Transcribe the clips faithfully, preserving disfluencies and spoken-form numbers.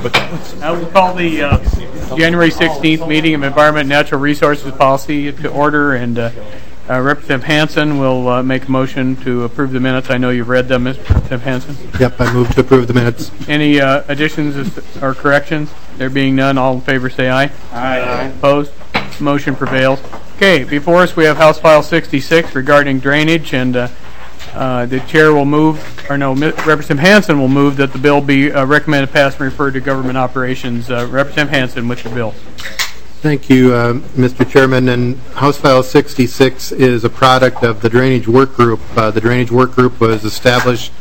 I will call the uh, January sixteenth meeting of Environment and Natural Resources Policy to order, and uh, uh, Representative Hansen will uh, make a motion to approve the minutes. I know you've read them, Mister Representative Hansen. Yep, I move to approve the minutes. Any uh, additions or corrections? There being none, all in favor say aye. Aye. Aye. Opposed? Motion prevails. Okay, before us we have House File sixty-six regarding drainage, and uh, uh, the chair will move, or no, Representative Hansen will move that the bill be uh, recommended passed and referred to Government Operations. Uh, Representative Hansen with your bill. Thank you, uh, Mister Chairman. And House File sixty-six is a product of the Drainage Work Group. Uh, the Drainage Work Group was established,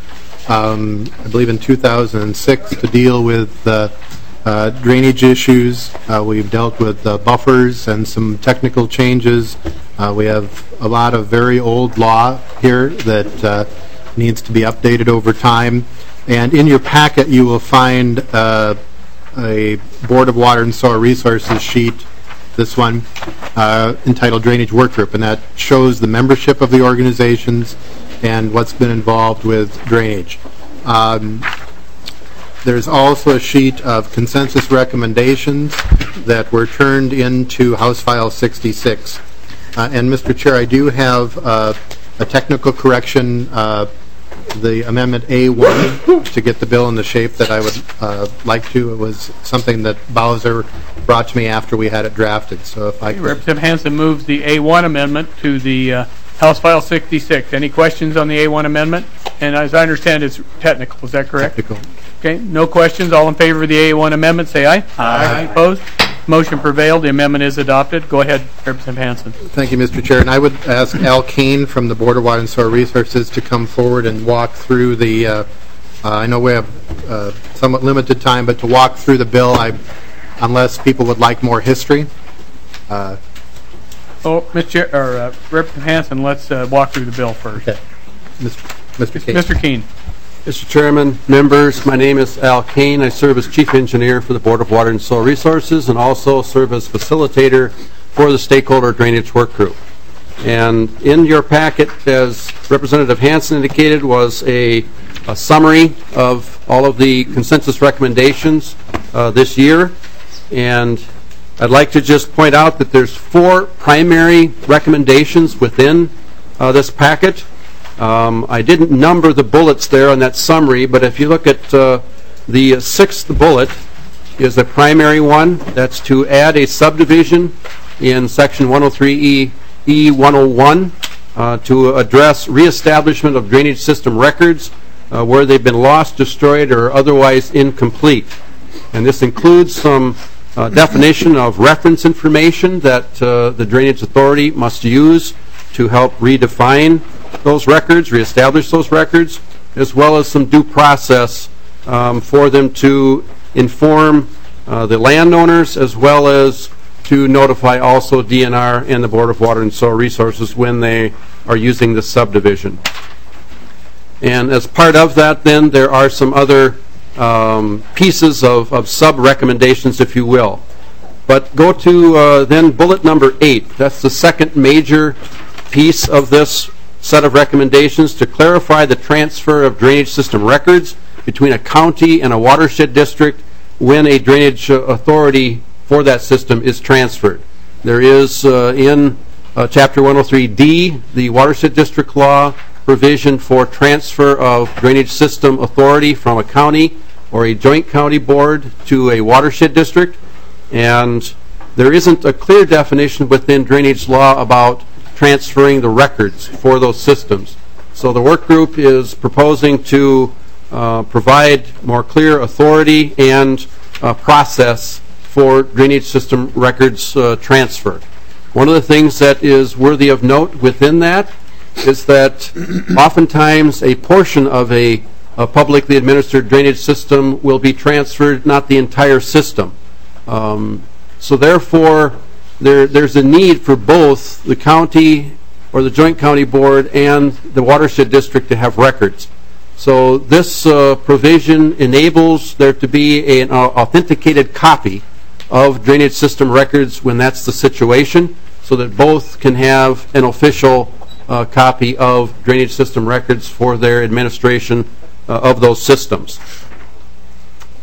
um, I believe, in two thousand six to deal with uh, uh, drainage issues. Uh, we've dealt with uh, buffers and some technical changes. Uh, we have a lot of very old law here that uh, needs to be updated over time. And in your packet, you will find uh, a Board of Water and Soil Resources sheet, this one, uh, entitled Drainage Work Group, and that shows the membership of the organizations and what's been involved with drainage. Um, there's also a sheet of consensus recommendations that were turned into House File sixty-six. Uh, and Mister Chair, I do have uh, a technical correction, uh, the Amendment A one, to get the bill in the shape that I would uh, like to. It was something that Bowser brought to me after we had it drafted. So if I could. Representative Hansen moves the A one amendment to the uh, House File sixty-six. Any questions on the A one amendment? And as I understand, it's technical. Is that correct? Technical. Okay. No questions. All in favor of the A one amendment, say aye. Aye. Aye. Opposed? Motion prevailed. The amendment is adopted. Go ahead, Representative Hansen. Thank you, Mister Chair. And I would ask Al Kane from the Board of Water and Soil Resources to come forward and walk through the, uh, uh, I know we have uh, somewhat limited time, but to walk through the bill, I, unless people would like more history. Uh, oh, Mister Chair, or, uh, Representative Hansen, let's uh, walk through the bill first. Okay. Mister Kane. Mister Keene. Mister Chairman, members, my name is Al Kane. I serve as Chief Engineer for the Board of Water and Soil Resources and also serve as Facilitator for the Stakeholder Drainage Work Group. And in your packet, as Representative Hansen indicated, was a, a summary of all of the consensus recommendations uh, this year. And I'd like to just point out that there's four primary recommendations within uh, this packet. Um, I didn't number the bullets there on that summary, but if you look at uh, the sixth bullet is the primary one. That's to add a subdivision in Section one oh three E one oh one uh, to address reestablishment of drainage system records uh, where they've been lost, destroyed, or otherwise incomplete. And this includes some uh, definition of reference information that uh, the Drainage Authority must use to help redefine those records, reestablish those records, as well as some due process um, for them to inform uh, the landowners, as well as to notify also D N R and the Board of Water and Soil Resources when they are using this subdivision. And as part of that, then, there are some other um, pieces of, of sub-recommendations, if you will. But go to uh, then bullet number eight. That's the second major piece of this set of recommendations, to clarify the transfer of drainage system records between a county and a watershed district when a drainage uh, authority for that system is transferred. There is uh, in uh, Chapter one oh three D, the Watershed District Law, provision for transfer of drainage system authority from a county or a joint county board to a watershed district, and there isn't a clear definition within drainage law about transferring the records for those systems. So the work group is proposing to uh, provide more clear authority and uh, process for drainage system records uh, transfer. One of the things that is worthy of note within that is that oftentimes a portion of a, a publicly administered drainage system will be transferred, not the entire system. Um, so therefore, There, there's a need for both the county or the joint county board and the watershed district to have records. So this uh, provision enables there to be an uh, authenticated copy of drainage system records when that's the situation, so that both can have an official uh, copy of drainage system records for their administration uh, of those systems.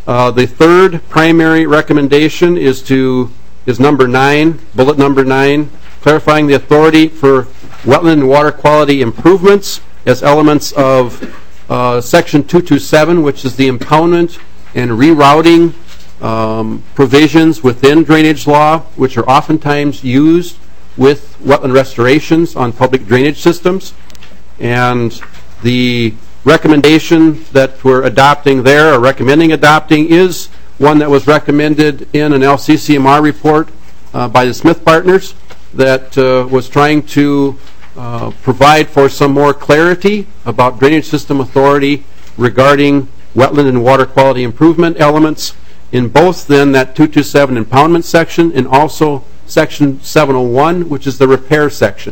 Uh, the third primary recommendation is to is number nine, bullet number nine, clarifying the authority for wetland and water quality improvements as elements of uh, Section two twenty-seven, which is the impoundment and rerouting um, provisions within drainage law, which are oftentimes used with wetland restorations on public drainage systems. And the recommendation that we're adopting there, or recommending adopting, is one that was recommended in an L C C M R report uh, by the Smith Partners that uh, was trying to uh, provide for some more clarity about drainage system authority regarding wetland and water quality improvement elements in both then that two twenty-seven impoundment section and also section seven oh one, which is the repair section.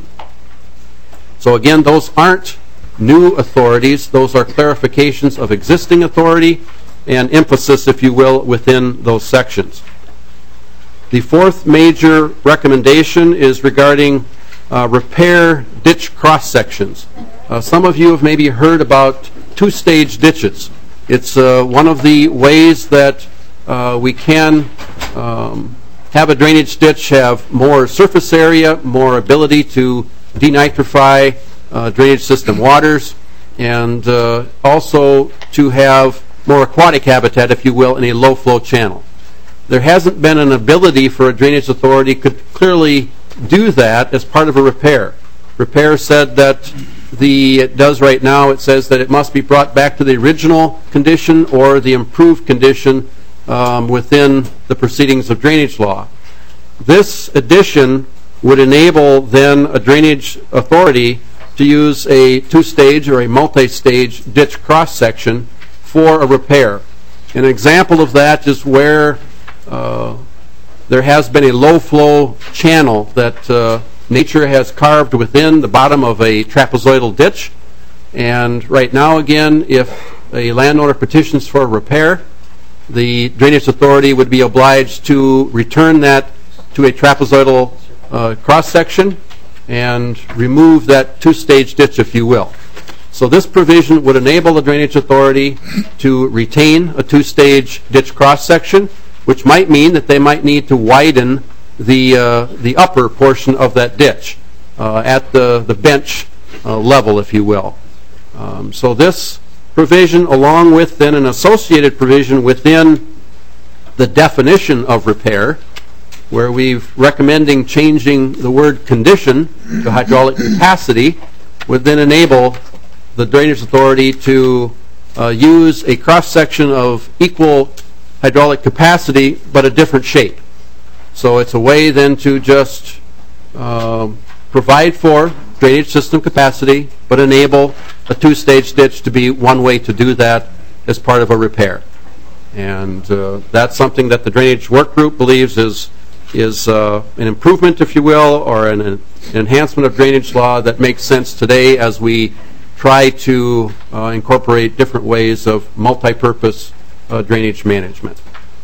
So again, those aren't new authorities. Those are clarifications of existing authority and emphasis, if you will, within those sections. The fourth major recommendation is regarding uh, repair ditch cross sections. Uh, some of you have maybe heard about two-stage ditches. It's uh, one of the ways that uh, we can um, have a drainage ditch have more surface area, more ability to denitrify uh, drainage system waters, and uh, also to have more aquatic habitat, if you will, in a low-flow channel. There hasn't been an ability for a drainage authority could clearly do that as part of a repair. Repair said that the, it does right now, it says that it must be brought back to the original condition or the improved condition um, within the proceedings of drainage law. This addition would enable then a drainage authority to use a two-stage or a multi-stage ditch cross-section for a repair. An example of that is where uh, there has been a low-flow channel that uh, nature has carved within the bottom of a trapezoidal ditch. And right now, again, if a landowner petitions for a repair, the drainage authority would be obliged to return that to a trapezoidal uh, cross-section and remove that two-stage ditch, if you will. So this provision would enable the drainage authority to retain a two-stage ditch cross-section, which might mean that they might need to widen the uh, the upper portion of that ditch uh, at the, the bench uh, level, if you will. Um, so this provision, along with then an associated provision within the definition of repair, where we're recommending changing the word condition to hydraulic capacity, would then enable the drainage authority to uh, use a cross-section of equal hydraulic capacity but a different shape. So it's a way then to just uh, provide for drainage system capacity but enable a two-stage ditch to be one way to do that as part of a repair. And uh, that's something that the drainage work group believes is is uh, an improvement, if you will, or an, an enhancement of drainage law that makes sense today as we try to uh, incorporate different ways of multi-purpose uh, drainage management.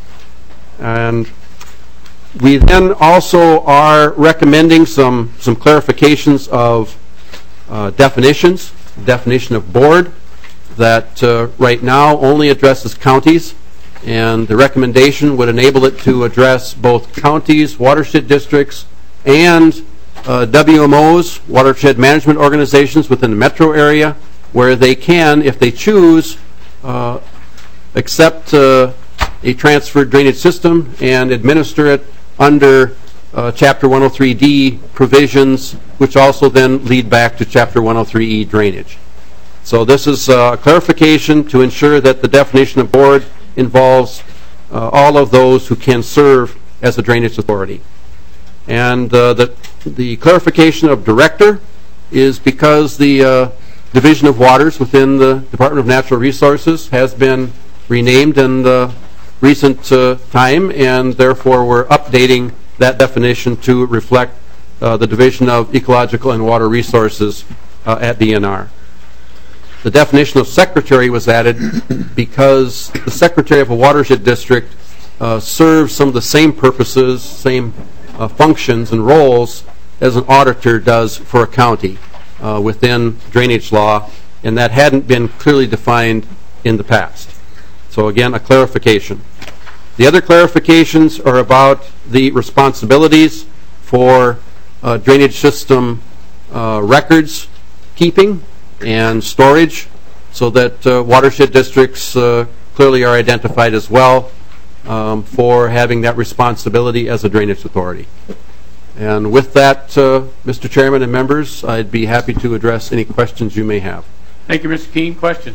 And we then also are recommending some, some clarifications of uh, definitions. Definition of board that uh, right now only addresses counties, and the recommendation would enable it to address both counties, watershed districts, and uh, W M Os, watershed management organizations within the metro area, where they can, if they choose, uh, accept uh, a transferred drainage system and administer it under uh, Chapter one oh three D provisions, which also then lead back to Chapter one oh three E drainage. So this is a clarification to ensure that the definition of board involves uh, all of those who can serve as a drainage authority. And uh, the, the clarification of director is because the uh, Division of Waters within the Department of Natural Resources has been renamed in the recent uh, time, and therefore we're updating that definition to reflect uh, the Division of Ecological and Water Resources uh, at D N R. The definition of secretary was added because the secretary of a watershed district uh, serves some of the same purposes, same uh, functions and roles as an auditor does for a county uh, within drainage law, and that hadn't been clearly defined in the past. So again, a clarification. The other clarifications are about the responsibilities for uh, drainage system uh, records keeping and storage, so that uh, watershed districts uh, clearly are identified as well um, for having that responsibility as a drainage authority. And with that, uh, Mister Chairman and members, I'd be happy to address any questions you may have. Thank you, Mister Keene. Question?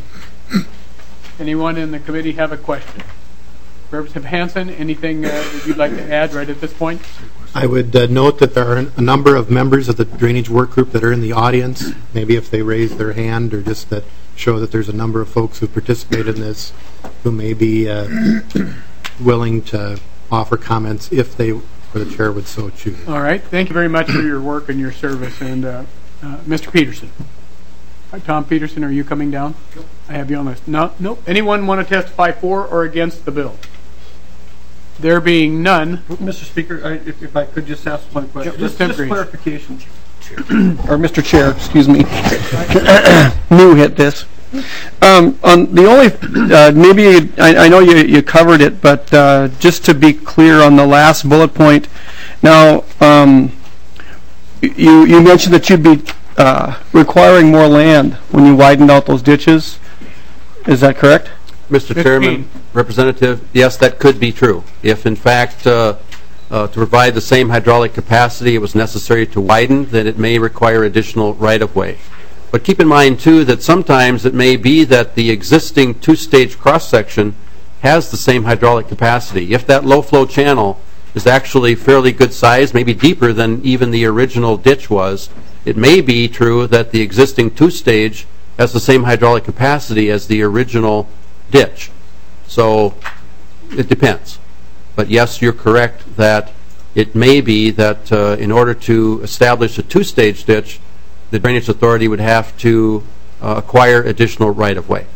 Anyone in the committee have a question? Representative Hansen, anything uh, that you'd like to add right at this point? I would uh, note that there are a number of members of the drainage work group that are in the audience. Maybe if they raise their hand, or just that show that there's a number of folks who participate in this who may be uh, willing to offer comments if they, or the chair would so choose. All right. Thank you very much for your work and your service. And uh, uh, Mister Peterson. Hi, Tom Peterson, are you coming down? Nope. I have you on this. No, nope. Anyone want to testify for or against the bill? There being none. Mister Speaker, I, if, if I could just ask one question. Yep, just, just clarification. Or Mister Chair, excuse me. New hit this. Um, on the only, uh, maybe, I, I know you, you covered it, but uh, just to be clear on the last bullet point, now, um, you, you mentioned that you'd be uh, requiring more land when you widened out those ditches. Is that correct? Mister Chairman, Representative, yes, that could be true. If, in fact, uh, uh, to provide the same hydraulic capacity it was necessary to widen, then it may require additional right-of-way. But keep in mind, too, that sometimes it may be that the existing two-stage cross-section has the same hydraulic capacity. If that low-flow channel is actually fairly good size, maybe deeper than even the original ditch was, it may be true that the existing two-stage has the same hydraulic capacity as the original ditch. So it depends. But yes, you're correct that it may be that uh, in order to establish a two-stage ditch, the Drainage Authority would have to uh, acquire additional right-of-way.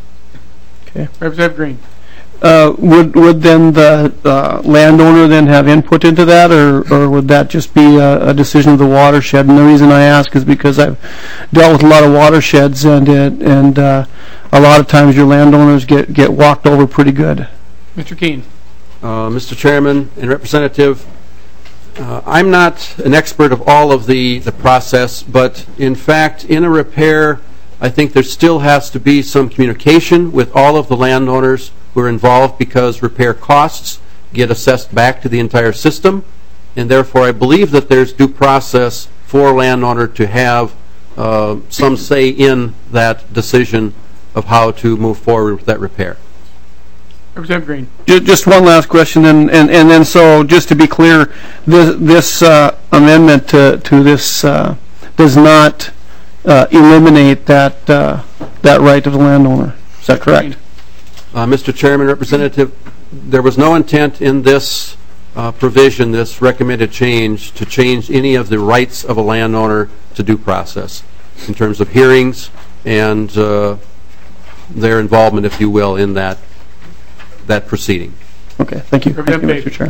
Okay. Representative Green. Uh, would would then the uh, landowner then have input into that, or, or would that just be a, a decision of the watershed? And the reason I ask is because I've dealt with a lot of watersheds, and it, and uh, a lot of times your landowners get, get walked over pretty good. Mister Keene. Uh, Mister Chairman and Representative, uh, I'm not an expert of all of the, the process, but in fact, in a repair, I think there still has to be some communication with all of the landowners who are involved, because repair costs get assessed back to the entire system, and therefore I believe that there's due process for a landowner to have uh, some say in that decision of how to move forward with that repair. Representative Green. Just one last question, and, and, and then so just to be clear, this, this uh, amendment to, to this uh, does not uh, eliminate that, uh, that right of the landowner. Is that correct? Uh, Mister Chairman, Representative, there was no intent in this uh, provision, this recommended change, to change any of the rights of a landowner to due process in terms of hearings and uh, their involvement, if you will, in that that proceeding. Okay, thank you. Thank you, Mister Chair.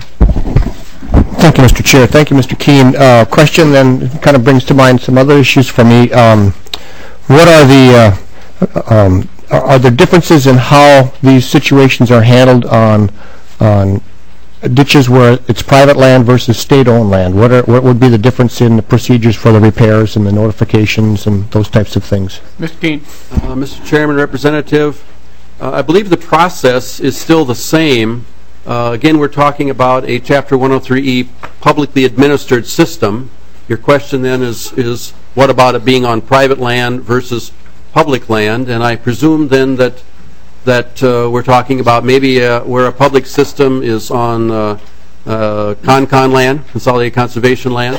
Thank you, Mister Chair. Thank you, Mister Keene. Uh, question then kind of brings to mind some other issues for me. Um, what are the uh, um, are there differences in how these situations are handled on on ditches where it's private land versus state-owned land? What are what would be the difference in the procedures for the repairs and the notifications and those types of things? Mister Keene. Uh, Mister Chairman, Representative, uh, I believe the process is still the same. Uh, again, we're talking about a Chapter one oh three E publicly administered system. Your question then is is what about it being on private land versus public land? And I presume then that that uh, we're talking about maybe uh, where a public system is on uh, uh, Con-Con land, Consolidated Conservation Land.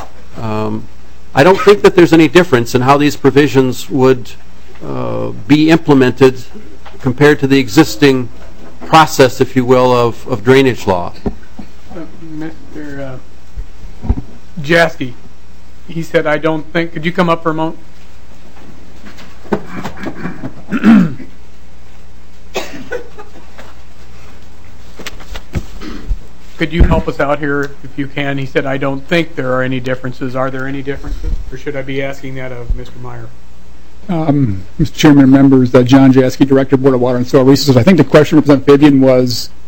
Um, I don't think that there's any difference in how these provisions would uh, be implemented compared to the existing process, if you will, of, of drainage law. Uh, Mister Uh, Jaski, he said, I don't think, could you come up for a moment? Could you help us out here if you can? He said, I don't think there are any differences. Are there any differences? Or should I be asking that of Mister Meyer? Um, Mister Chairman and members, uh, John Jaski, Director, Board of Water and Soil Resources. I think the question, Representative Vivian, was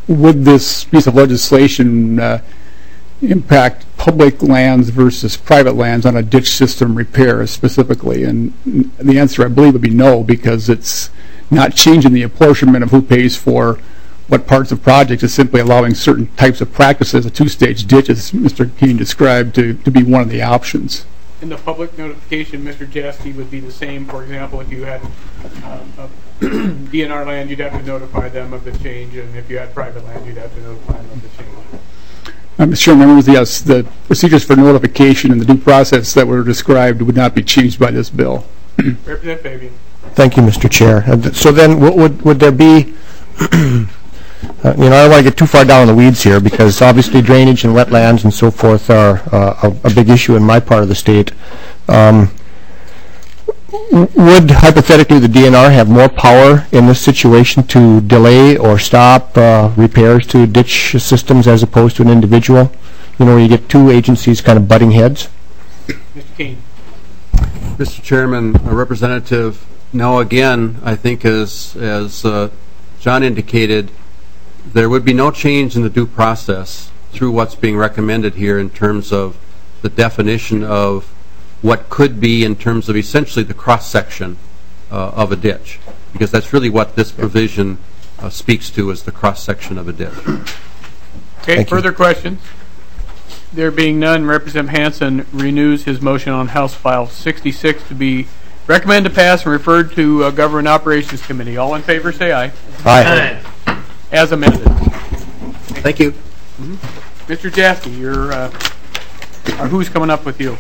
would this piece of legislation uh, impact public lands versus private lands on a ditch system repair specifically? And the answer, I believe, would be no, because it's not changing the apportionment of who pays for what parts of projects. Is simply allowing certain types of practices, a two-stage ditch, as Mister Keene described, to, to be one of the options. In the public notification, Mister Jaski, would be the same. For example, if you had uh, a D N R land, you'd have to notify them of the change, and if you had private land, you'd have to notify them of the change. Uh, Mister Chairman, members, yes, the procedures for notification and the due process that were described would not be changed by this bill. Representative Fabian. Thank you, Mister Chair. Uh, th- So then, w- would would there be, uh, you know, I don't want to get too far down in the weeds here, because obviously drainage and wetlands and so forth are uh, a a big issue in my part of the state. Um, w- Would hypothetically the D N R have more power in this situation to delay or stop uh, repairs to ditch systems as opposed to an individual? You know, where you get two agencies kind of butting heads? Mister Keene. Mister Chairman, a representative, no, again, I think as, as uh, John indicated, there would be no change in the due process through what's being recommended here in terms of the definition of what could be in terms of essentially the cross-section uh, of a ditch, because that's really what this provision uh, speaks to, is the cross-section of a ditch. Okay, Thank you. further questions? There being none, Representative Hansen renews his motion on House File sixty-six to be recommended to pass and referred to uh, Government Operations Committee. All in favor, say aye. Aye. As amended. Thank you. Mm-hmm. Mister Jaski, you're, uh, uh, who's coming up with you?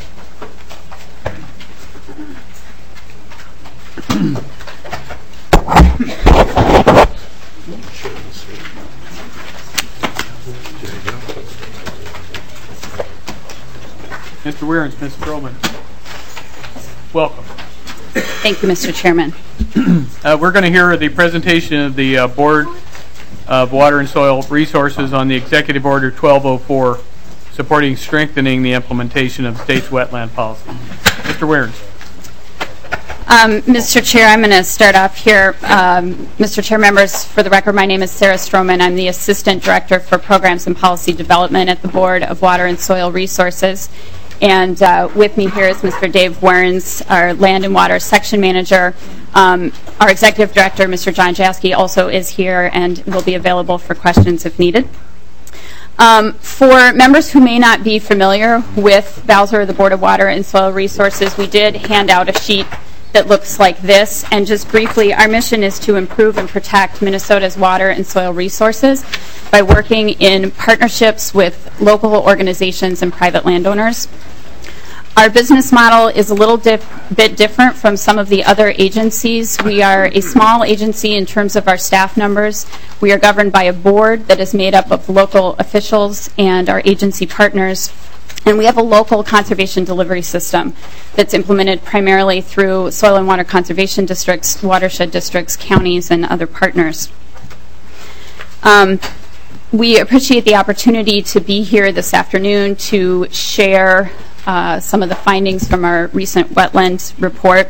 Mister Weirens, Miz Stroman. Welcome. Thank you, Mister Chairman. Uh, we're going to hear the presentation of the uh, Board of Water and Soil Resources on the Executive Order twelve oh four, supporting strengthening the implementation of the state's wetland policy. Mister Weirens. Um, Mister Chair, I'm going to start off here. Um, Mister Chair, members, for the record, my name is Sarah Stroman. I'm the Assistant Director for Programs and Policy Development at the Board of Water and Soil Resources. And uh, with me here is Mister Dave Weirens, our Land and Water Section Manager. Um, our Executive Director, Mister John Jaski, also is here and will be available for questions if needed. Um, for members who may not be familiar with Bowser, the Board of Water and Soil Resources, we did hand out a sheet that looks like this. And just briefly, our mission is to improve and protect Minnesota's water and soil resources by working in partnerships with local organizations and private landowners. Our business model is a little dif- bit different from some of the other agencies. We are a small agency in terms of our staff numbers. We are governed by a board that is made up of local officials and our agency partners. And we have a local conservation delivery system that's implemented primarily through soil and water conservation districts, watershed districts, counties, and other partners. Um, we appreciate the opportunity to be here this afternoon to share uh, some of the findings from our recent wetlands report.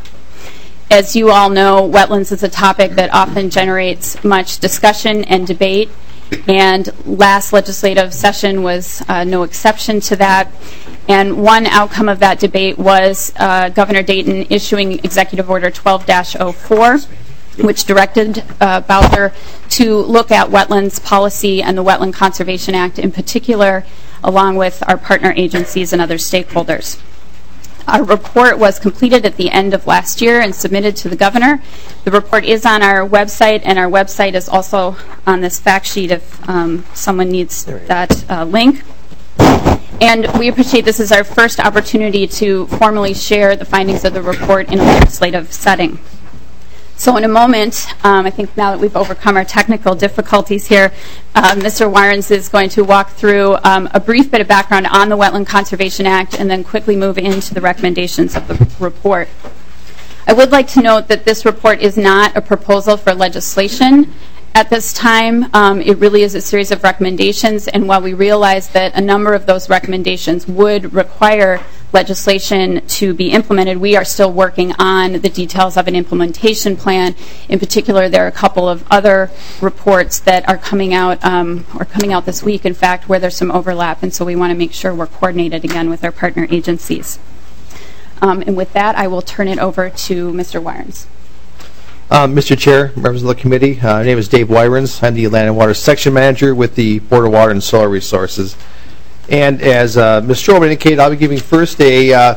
As you all know, wetlands is a topic that often generates much discussion and debate. And last legislative session was uh, no exception to that. And one outcome of that debate was uh, Governor Dayton issuing Executive Order twelve dash oh four, which directed uh, Bowser to look at wetlands policy and the Wetland Conservation Act in particular, along with our partner agencies and other stakeholders. Our report was completed at the end of last year and submitted to the governor. The report is on our website, and our website is also on this fact sheet if um, someone needs that uh, link. And we appreciate this is our first opportunity to formally share the findings of the report in a legislative setting. So in a moment, um, I think now that we've overcome our technical difficulties here, uh, Mister Weirens is going to walk through um, a brief bit of background on the Wetland Conservation Act and then quickly move into the recommendations of the report. I would like to note that this report is not a proposal for legislation. At this time, um, it really is a series of recommendations, and while we realize that a number of those recommendations would require legislation to be implemented. We are still working on the details of an implementation plan. In particular, there are a couple of other reports that are coming out, um, or coming out this week, in fact, where there's some overlap, and so we want to make sure we're coordinated again with our partner agencies. Um, and with that, I will turn it over to Mister Wyrens. Um, Mister Chair, members of the committee, uh, my name is Dave Wyrens. I'm the Land and Water Section Manager with the Board of Water and Soil Resources. And as uh, Miz Stroman indicated, I'll be giving first a, uh,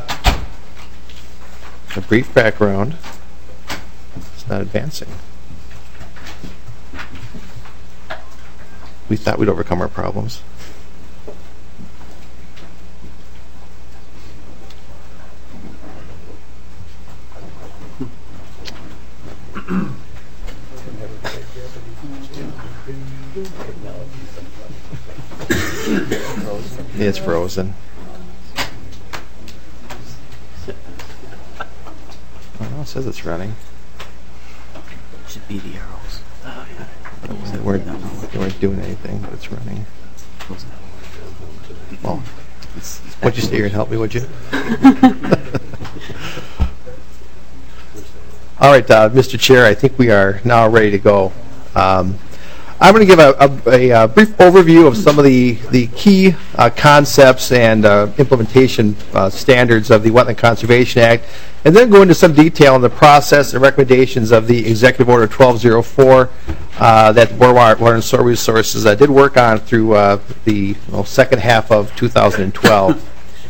a brief background. It's not advancing. We thought we'd overcome our problems. It's frozen. Oh, no, it says it's running. Should be the arrows. They weren't, they weren't doing anything, but it's running. Well, would you stay here and help me, would you? All right, uh, Mister Chair, I think we are now ready to go. Um, I'm going to give a, a, a brief overview of some of the, the key uh, concepts and uh, implementation uh, standards of the Wetland Conservation Act, and then go into some detail on the process and recommendations of the Executive Order twelve oh four uh, that the Board of Water, Water and Soil Resources uh, did work on through uh, the well, second half of two thousand twelve.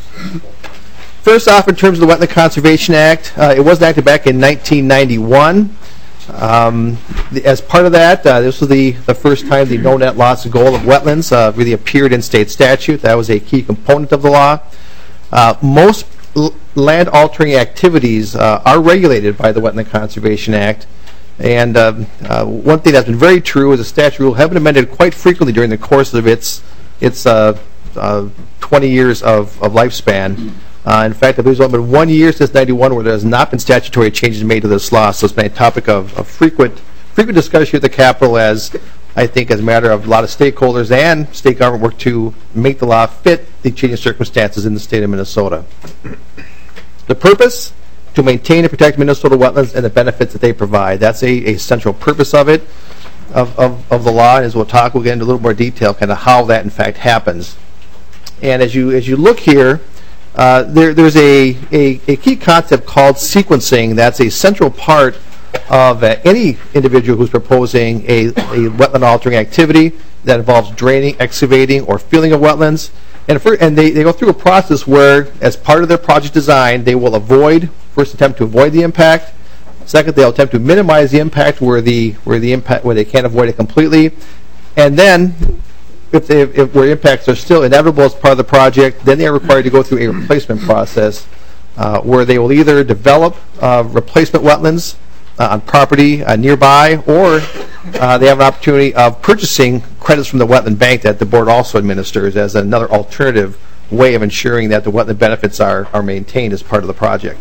First off, in terms of the Wetland Conservation Act, uh, it was enacted back in nineteen ninety-one. Um, the, as part of that, uh, this was the, the first time the no net loss goal of wetlands uh, really appeared in state statute. That was a key component of the law. Uh, most l- land altering activities uh, are regulated by the Wetland Conservation Act. And um, uh, one thing that's been very true is the statute rule have been amended quite frequently during the course of its its uh, uh, twenty years of, of lifespan. Uh, in fact, there's only been one year since ninety-one where there has not been statutory changes made to this law, so it's been a topic of, of frequent frequent discussion at the Capitol, as I think as a matter of a lot of stakeholders and state government work to make the law fit the changing circumstances in the state of Minnesota. The purpose? To maintain and protect Minnesota wetlands and the benefits that they provide. That's a, a central purpose of it, of, of, of the law, and as we'll talk, we'll get into a little more detail kind of how that in fact happens. And as you as you look here, Uh, there, there's a, a, a key concept called sequencing that's a central part of uh, any individual who's proposing a, a wetland altering activity that involves draining, excavating, or filling of wetlands. And, for, and they, they go through a process where, as part of their project design, they will avoid, first attempt to avoid the impact. Second, they'll attempt to minimize the impact where the where the impact where they can't avoid it completely. And then, If, they, if where impacts are still inevitable as part of the project, then they are required to go through a replacement process uh, where they will either develop uh, replacement wetlands uh, on property uh, nearby, or uh, they have an opportunity of purchasing credits from the wetland bank that the board also administers as another alternative way of ensuring that the wetland benefits are, are maintained as part of the project.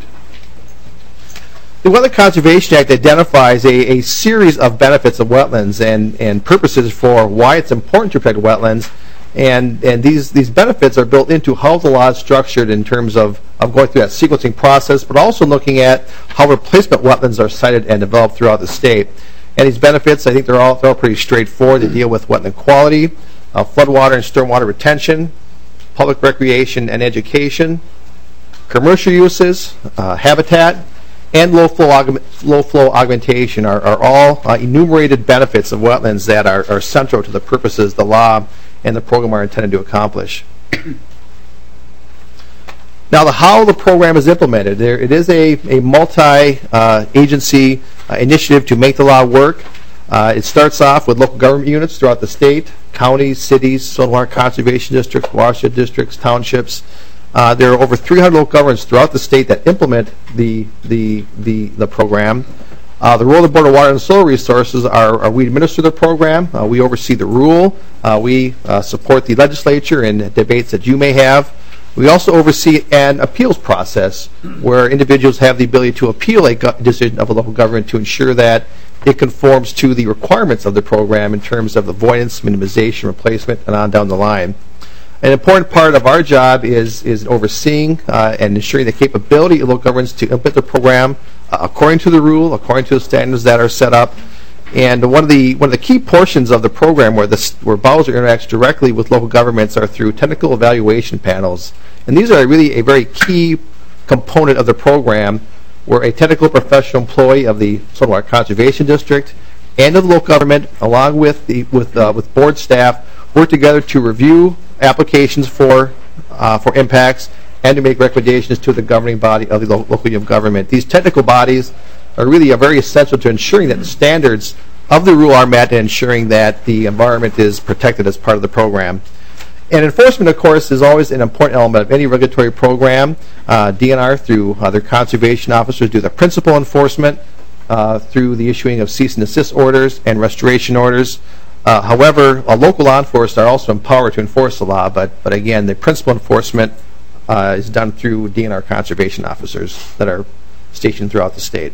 The Wetland Conservation Act identifies a, a series of benefits of wetlands and, and purposes for why it's important to protect wetlands, and, and these, these benefits are built into how the law is structured in terms of, of going through that sequencing process, but also looking at how replacement wetlands are sited and developed throughout the state. And these benefits, I think they're all, they're all pretty straightforward. They deal with wetland quality, uh, floodwater and stormwater retention, public recreation and education, commercial uses, uh, habitat, and low flow, aug low flow augmentation are, are all uh, enumerated benefits of wetlands that are, are central to the purposes the law and the program are intended to accomplish. Now, the how the program is implemented, there it is a, a multi-agency uh, uh, initiative to make the law work. Uh, it starts off with local government units throughout the state, counties, cities, soil and water conservation districts, watershed districts, townships. Uh, there are over three hundred local governments throughout the state that implement the the the, the program. Uh, the role of the Board of Water and Soil Resources are, are we administer the program, uh, we oversee the rule, uh, we uh, support the legislature in debates that you may have. We also oversee an appeals process where individuals have the ability to appeal a decision of a local government to ensure that it conforms to the requirements of the program in terms of avoidance, minimization, replacement, and on down the line. An important part of our job is, is overseeing uh, and ensuring the capability of local governments to implement the program uh, according to the rule, according to the standards that are set up. And one of the one of the key portions of the program where this where Bowser interacts directly with local governments are through technical evaluation panels. And these are really a very key component of the program, where a technical professional employee of the Sonoran Conservation District and of the local government, along with the with uh, with board staff, work together to review applications for uh, for impacts and to make recommendations to the governing body of the lo local unit of government. These technical bodies are really are very essential to ensuring that the standards of the rule are met and ensuring that the environment is protected as part of the program. And enforcement, of course, is always an important element of any regulatory program. Uh, D N R, through uh, their conservation officers, do the principal enforcement uh, through the issuing of cease and desist orders and restoration orders. Uh, however, uh, local law enforcement are also empowered to enforce the law, but, but again, the principal enforcement uh, is done through D N R conservation officers that are stationed throughout the state.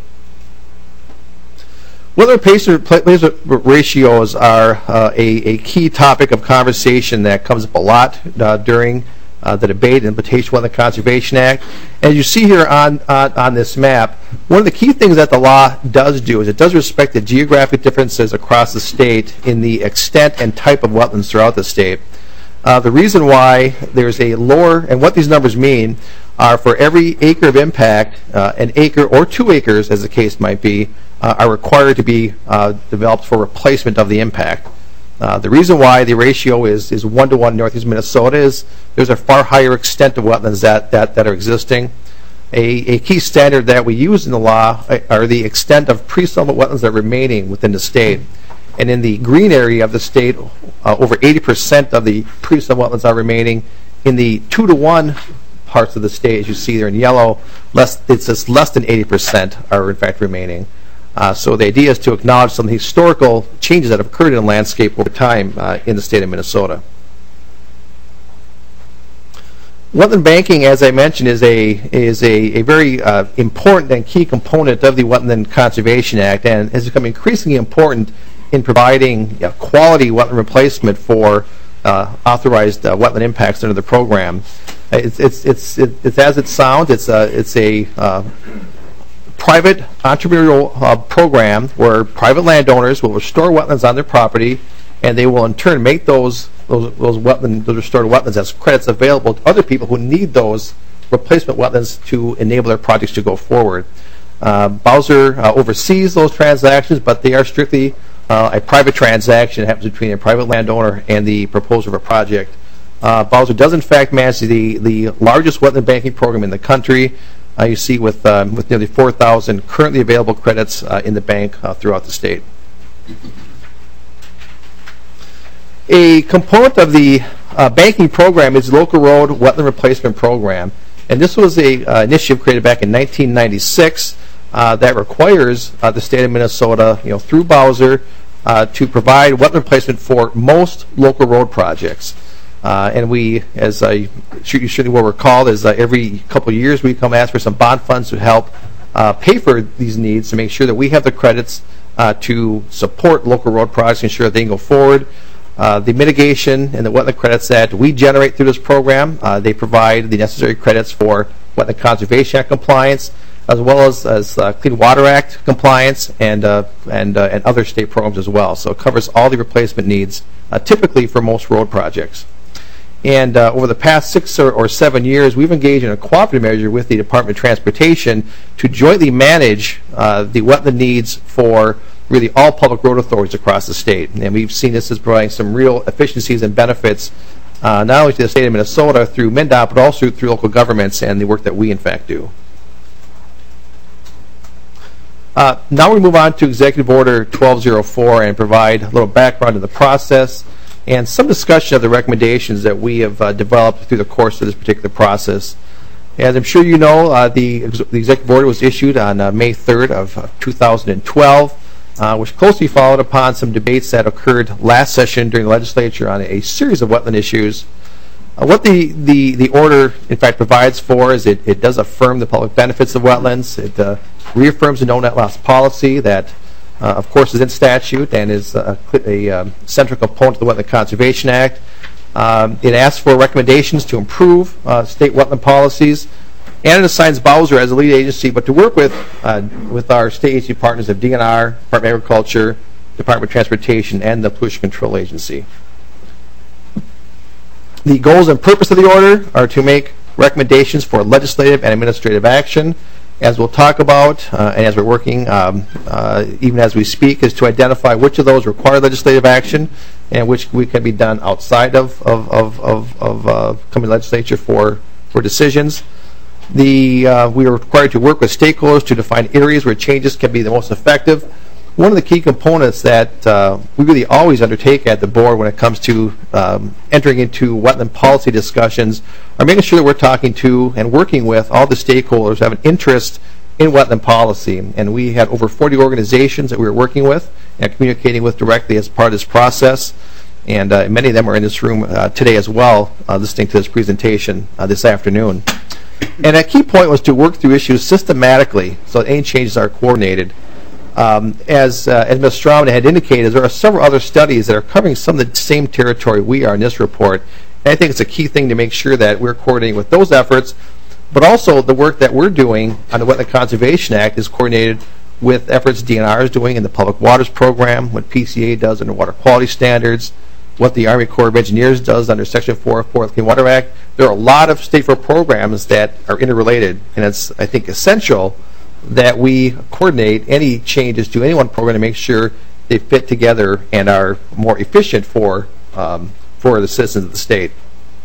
Wetland ratios are uh, a, a key topic of conversation that comes up a lot uh, during uh, the debate and implementation of the Conservation Act. As you see here on, on, on this map, one of the key things that the law does do is it does respect the geographic differences across the state in the extent and type of wetlands throughout the state. Uh, the reason why there's a lower, and what these numbers mean, are for every acre of impact, uh, an acre or two acres, as the case might be, uh, are required to be uh, developed for replacement of the impact. Uh, the reason why the ratio is, is one to one northeast Minnesota is there's a far higher extent of wetlands that, that, that are existing. A, a key standard that we use in the law are the extent of pre-settlement wetlands that are remaining within the state. And in the green area of the state, uh, over eighty percent of the pre-settlement wetlands are remaining. In the two to one parts of the state, as you see there in yellow, less, it's just less than eighty percent are in fact remaining. Uh, so the idea is to acknowledge some of the historical changes that have occurred in the landscape over time uh, in the state of Minnesota. Wetland banking, as I mentioned, is a is a, a very uh, important and key component of the Wetland Conservation Act, and has become increasingly important in providing uh, quality wetland replacement for uh, authorized uh, wetland impacts under the program. It's it's it's it's as it sounds. It's a it's a uh, private entrepreneurial uh, program where private landowners will restore wetlands on their property, and they will in turn make those those those wetland those restored wetlands as credits available to other people who need those replacement wetlands to enable their projects to go forward. Uh, Bowser uh, oversees those transactions, but they are strictly uh, a private transaction. It happens between a private landowner and the proposer of a project. Uh, Bowser does in fact manage the the largest wetland banking program in the country. Uh, you see with um, with nearly four thousand currently available credits uh, in the bank uh, throughout the state. A component of the uh, banking program is the Local Road Wetland Replacement Program, and this was a uh, initiative created back in nineteen ninety-six uh, that requires uh, the state of Minnesota, you know, through Bowser, uh, to provide wetland replacement for most local road projects. Uh, and we, as I you surely will recall, is uh, every couple of years we come ask for some bond funds to help uh, pay for these needs, to make sure that we have the credits uh, to support local road projects, ensure that they can go forward. Uh, the mitigation and the wetland credits that we generate through this program, uh, they provide the necessary credits for Wetland Conservation Act compliance, as well as, as uh, Clean Water Act compliance and uh, and uh, and other state programs as well. So it covers all the replacement needs, uh, typically for most road projects. And uh, over the past six or, or seven years, we've engaged in a cooperative measure with the Department of Transportation to jointly manage uh, the wetland needs for really all public road authorities across the state. And we've seen this as providing some real efficiencies and benefits, uh, not only to the state of Minnesota through MnDOT, but also through local governments and the work that we in fact do. Uh, now we move on to Executive Order twelve oh four and provide a little background to the process and some discussion of the recommendations that we have uh, developed through the course of this particular process. As I'm sure you know, uh, the, ex the executive order was issued on uh, May third of uh, two thousand twelve, uh, which closely followed upon some debates that occurred last session during the legislature on a, a series of wetland issues. Uh, what the, the, the order, in fact, provides for is it, it does affirm the public benefits of wetlands. It uh, reaffirms the no net loss policy that Uh, of course, is in statute and is uh, a, a um, central component of the Wetland Conservation Act. Um, it asks for recommendations to improve uh, state wetland policies, and it assigns Bowser as a lead agency, but to work with uh, with our state agency partners of D N R, Department of Agriculture, Department of Transportation, and the Pollution Control Agency. The goals and purpose of the order are to make recommendations for legislative and administrative action, as we'll talk about, uh, and as we're working, um, uh, even as we speak, is to identify which of those require legislative action and which we can be done outside of of of of, of uh, coming legislature for for decisions. The uh, we are required to work with stakeholders to define areas where changes can be the most effective. One of the key components that uh, we really always undertake at the board when it comes to um, entering into wetland policy discussions are making sure that we're talking to and working with all the stakeholders who have an interest in wetland policy. And we had over forty organizations that we were working with and communicating with directly as part of this process. And uh, many of them are in this room uh, today as well, uh, listening to this presentation uh, this afternoon. And a key point was to work through issues systematically so that any changes are coordinated. Um, as uh, as Miz Strauman had indicated, there are several other studies that are covering some of the same territory we are in this report. And I think it's a key thing to make sure that we're coordinating with those efforts, but also the work that we're doing on the Wetland Conservation Act is coordinated with efforts D N R is doing in the Public Waters Program, what P C A does under Water Quality Standards, what the Army Corps of Engineers does under Section four of the Clean Water Act. There are a lot of stateful programs that are interrelated, and it's, I think, essential that we coordinate any changes to any one program to make sure they fit together and are more efficient for um, for the citizens of the state.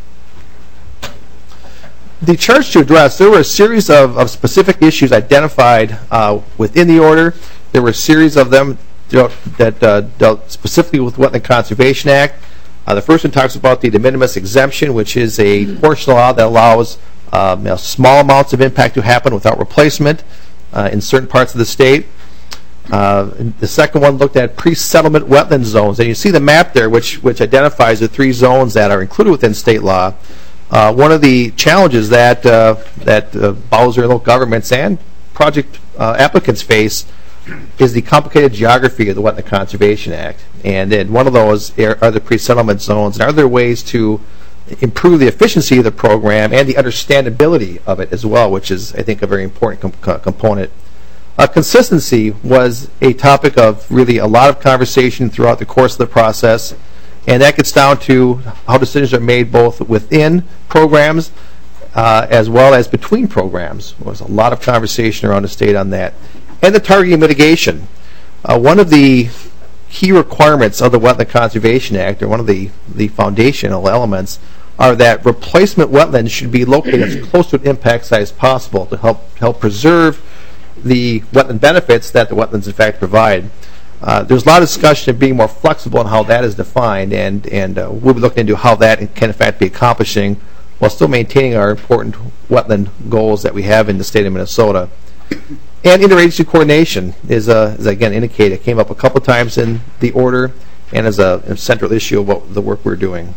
The charge to address, there were a series of, of specific issues identified uh, within the order. There were a series of them dealt, that uh, dealt specifically with the Wetland Conservation Act. Uh, the first one talks about the de minimis exemption, which is a portion of law that allows um, you know, small amounts of impact to happen without replacement uh, in certain parts of the state. Uh, the second one looked at pre-settlement wetland zones, and you see the map there, which which identifies the three zones that are included within state law. Uh, one of the challenges that uh, that uh, Bowser and local governments and project uh, applicants face is the complicated geography of the Wetland Conservation Act, and then one of those are, are the pre-settlement zones. And are there ways to improve the efficiency of the program and the understandability of it as well, which is, I think, a very important com component. Uh, consistency was a topic of really a lot of conversation throughout the course of the process, and that gets down to how decisions are made both within programs uh, as well as between programs. There was a lot of conversation around the state on that. And the targeting mitigation. Uh, one of the key requirements of the Wetland Conservation Act, or one of the, the foundational elements, are that replacement wetlands should be located as close to an impact site as possible to help help preserve the wetland benefits that the wetlands in fact provide. Uh, there's a lot of discussion of being more flexible in how that is defined, and, and uh, we'll be looking into how that can in fact be accomplishing while still maintaining our important wetland goals that we have in the state of Minnesota. And interagency coordination is, uh, is again indicated. It came up a couple times in the order and is a, a central issue of what the work we're doing.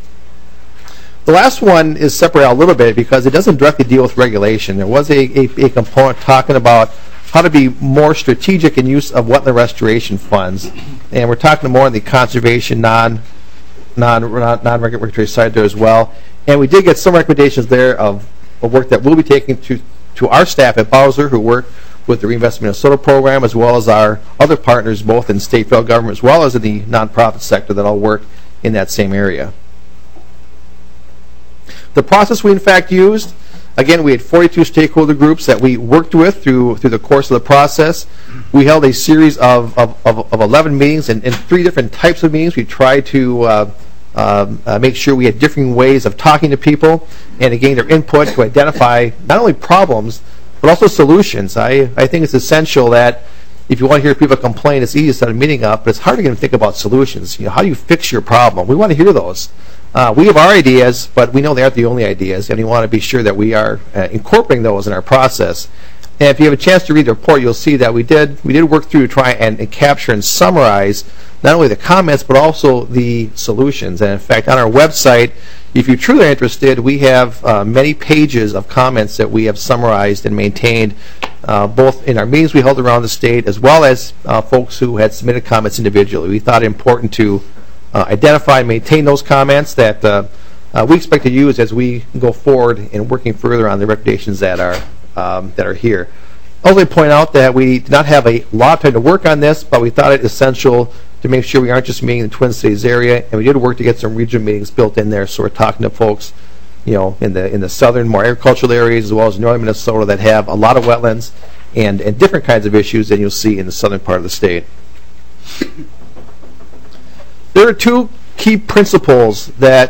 The last one is separated out a little bit because it doesn't directly deal with regulation. There was a, a, a component talking about how to be more strategic in use of wetland restoration funds, and we're talking more on the conservation, non, non, non, non-regulatory side there as well. And we did get some recommendations there of, of work that we'll be taking to to our staff at Bowser, who work with the Reinvest Minnesota program, as well as our other partners, both in state, federal government, as well as in the nonprofit sector that all work in that same area. The process we in fact used, again, we had forty-two stakeholder groups that we worked with through through the course of the process. We held a series of, of, of, of eleven meetings and, and three different types of meetings. We tried to uh, um, uh, make sure we had different ways of talking to people and to gain their input to identify not only problems, but also solutions. I, I think it's essential that if you want to hear people complain, it's easy to set a meeting up, but it's hard to get them to think about solutions. You know, how do you fix your problem? We want to hear those. Uh, we have our ideas, but we know they aren't the only ideas, and we want to be sure that we are uh, incorporating those in our process. And if you have a chance to read the report, you'll see that we did we did work through to try and, and capture and summarize not only the comments, but also the solutions. And in fact, on our website, if you're truly interested, we have uh, many pages of comments that we have summarized and maintained, uh, both in our meetings we held around the state, as well as uh, folks who had submitted comments individually. We thought it important to uh, identify and maintain those comments that uh, uh, we expect to use as we go forward in working further on the recommendations that are um, that are here. I'll only point out that we did not have a lot of time to work on this, but we thought it essential to make sure we aren't just meeting in the Twin Cities area, and we did work to get some regional meetings built in there, so we're talking to folks, you know, in the in the southern, more agricultural areas, as well as northern Minnesota that have a lot of wetlands and, and different kinds of issues than you'll see in the southern part of the state. There are two key principles that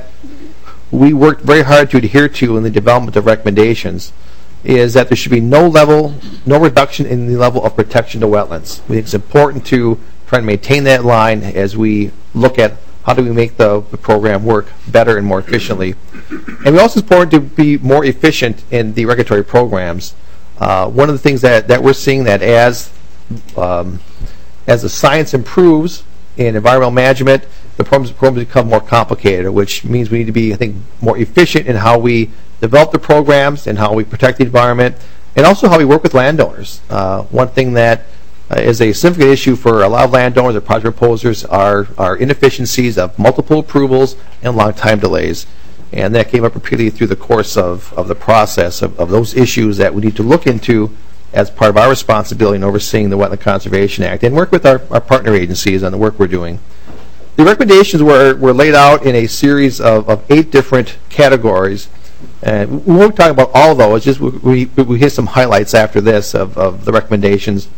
we worked very hard to adhere to in the development of recommendations, is that there should be no level, no reduction in the level of protection to wetlands. We think it's important to try and maintain that line as we look at how do we make the, the program work better and more efficiently. And we also it's important to be more efficient in the regulatory programs. Uh, one of the things that, that we're seeing that as um, as the science improves in environmental management, the programs, programs become more complicated, which means we need to be, I think, more efficient in how we develop the programs and how we protect the environment, and also how we work with landowners. Uh, one thing that uh, is a significant issue for a lot of landowners or project proposers are, are inefficiencies of multiple approvals and long time delays. And that came up repeatedly through the course of, of the process of, of those issues that we need to look into as part of our responsibility in overseeing the Wetland Conservation Act, and work with our, our partner agencies on the work we're doing. The recommendations were, were laid out in a series of, of eight different categories. And we won't talk about all of those, just we, we, we hit some highlights after this of, of the recommendations.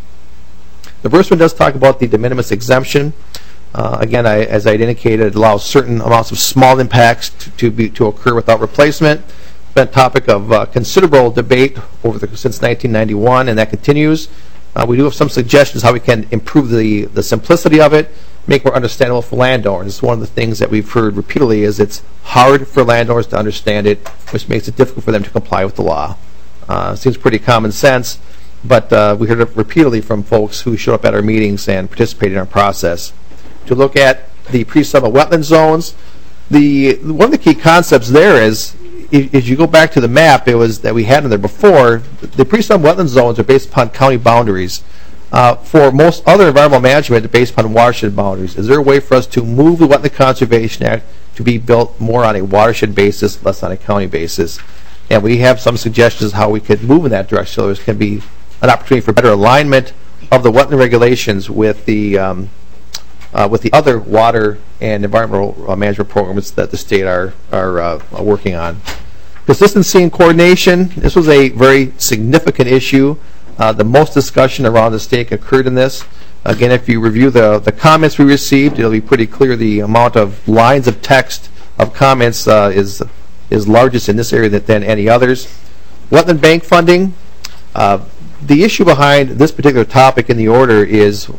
The first one does talk about the de minimis exemption. Uh, again, I, as I indicated, it allows certain amounts of small impacts to, to, be, to occur without replacement. It's been a topic of uh, considerable debate over the, since nineteen ninety-one, and that continues. Uh, we do have some suggestions how we can improve the, the simplicity of it, make it more understandable for landowners. It's one of the things that we've heard repeatedly is it's hard for landowners to understand it, which makes it difficult for them to comply with the law. Uh, seems pretty common sense, but uh, we heard it repeatedly from folks who showed up at our meetings and participated in our process. To look at the pre-summit wetland zones, the one of the key concepts there is, if, if you go back to the map, it was that we had in there before, the pre-summit wetland zones are based upon county boundaries. Uh, for most other environmental management, based upon watershed boundaries. Is there a way for us to move the Wetland Conservation Act to be built more on a watershed basis, less on a county basis? And we have some suggestions how we could move in that direction, so there can be an opportunity for better alignment of the wetland regulations with the um, uh, with the other water and environmental uh, management programs that the state are are uh, working on. Consistency and coordination. This was a very significant issue. Uh, the most discussion around the state occurred in this. Again, if you review the, the comments we received, it'll be pretty clear the amount of lines of text of comments uh, is is largest in this area than, than any others. Wetland bank funding. Uh, the issue behind this particular topic in the order is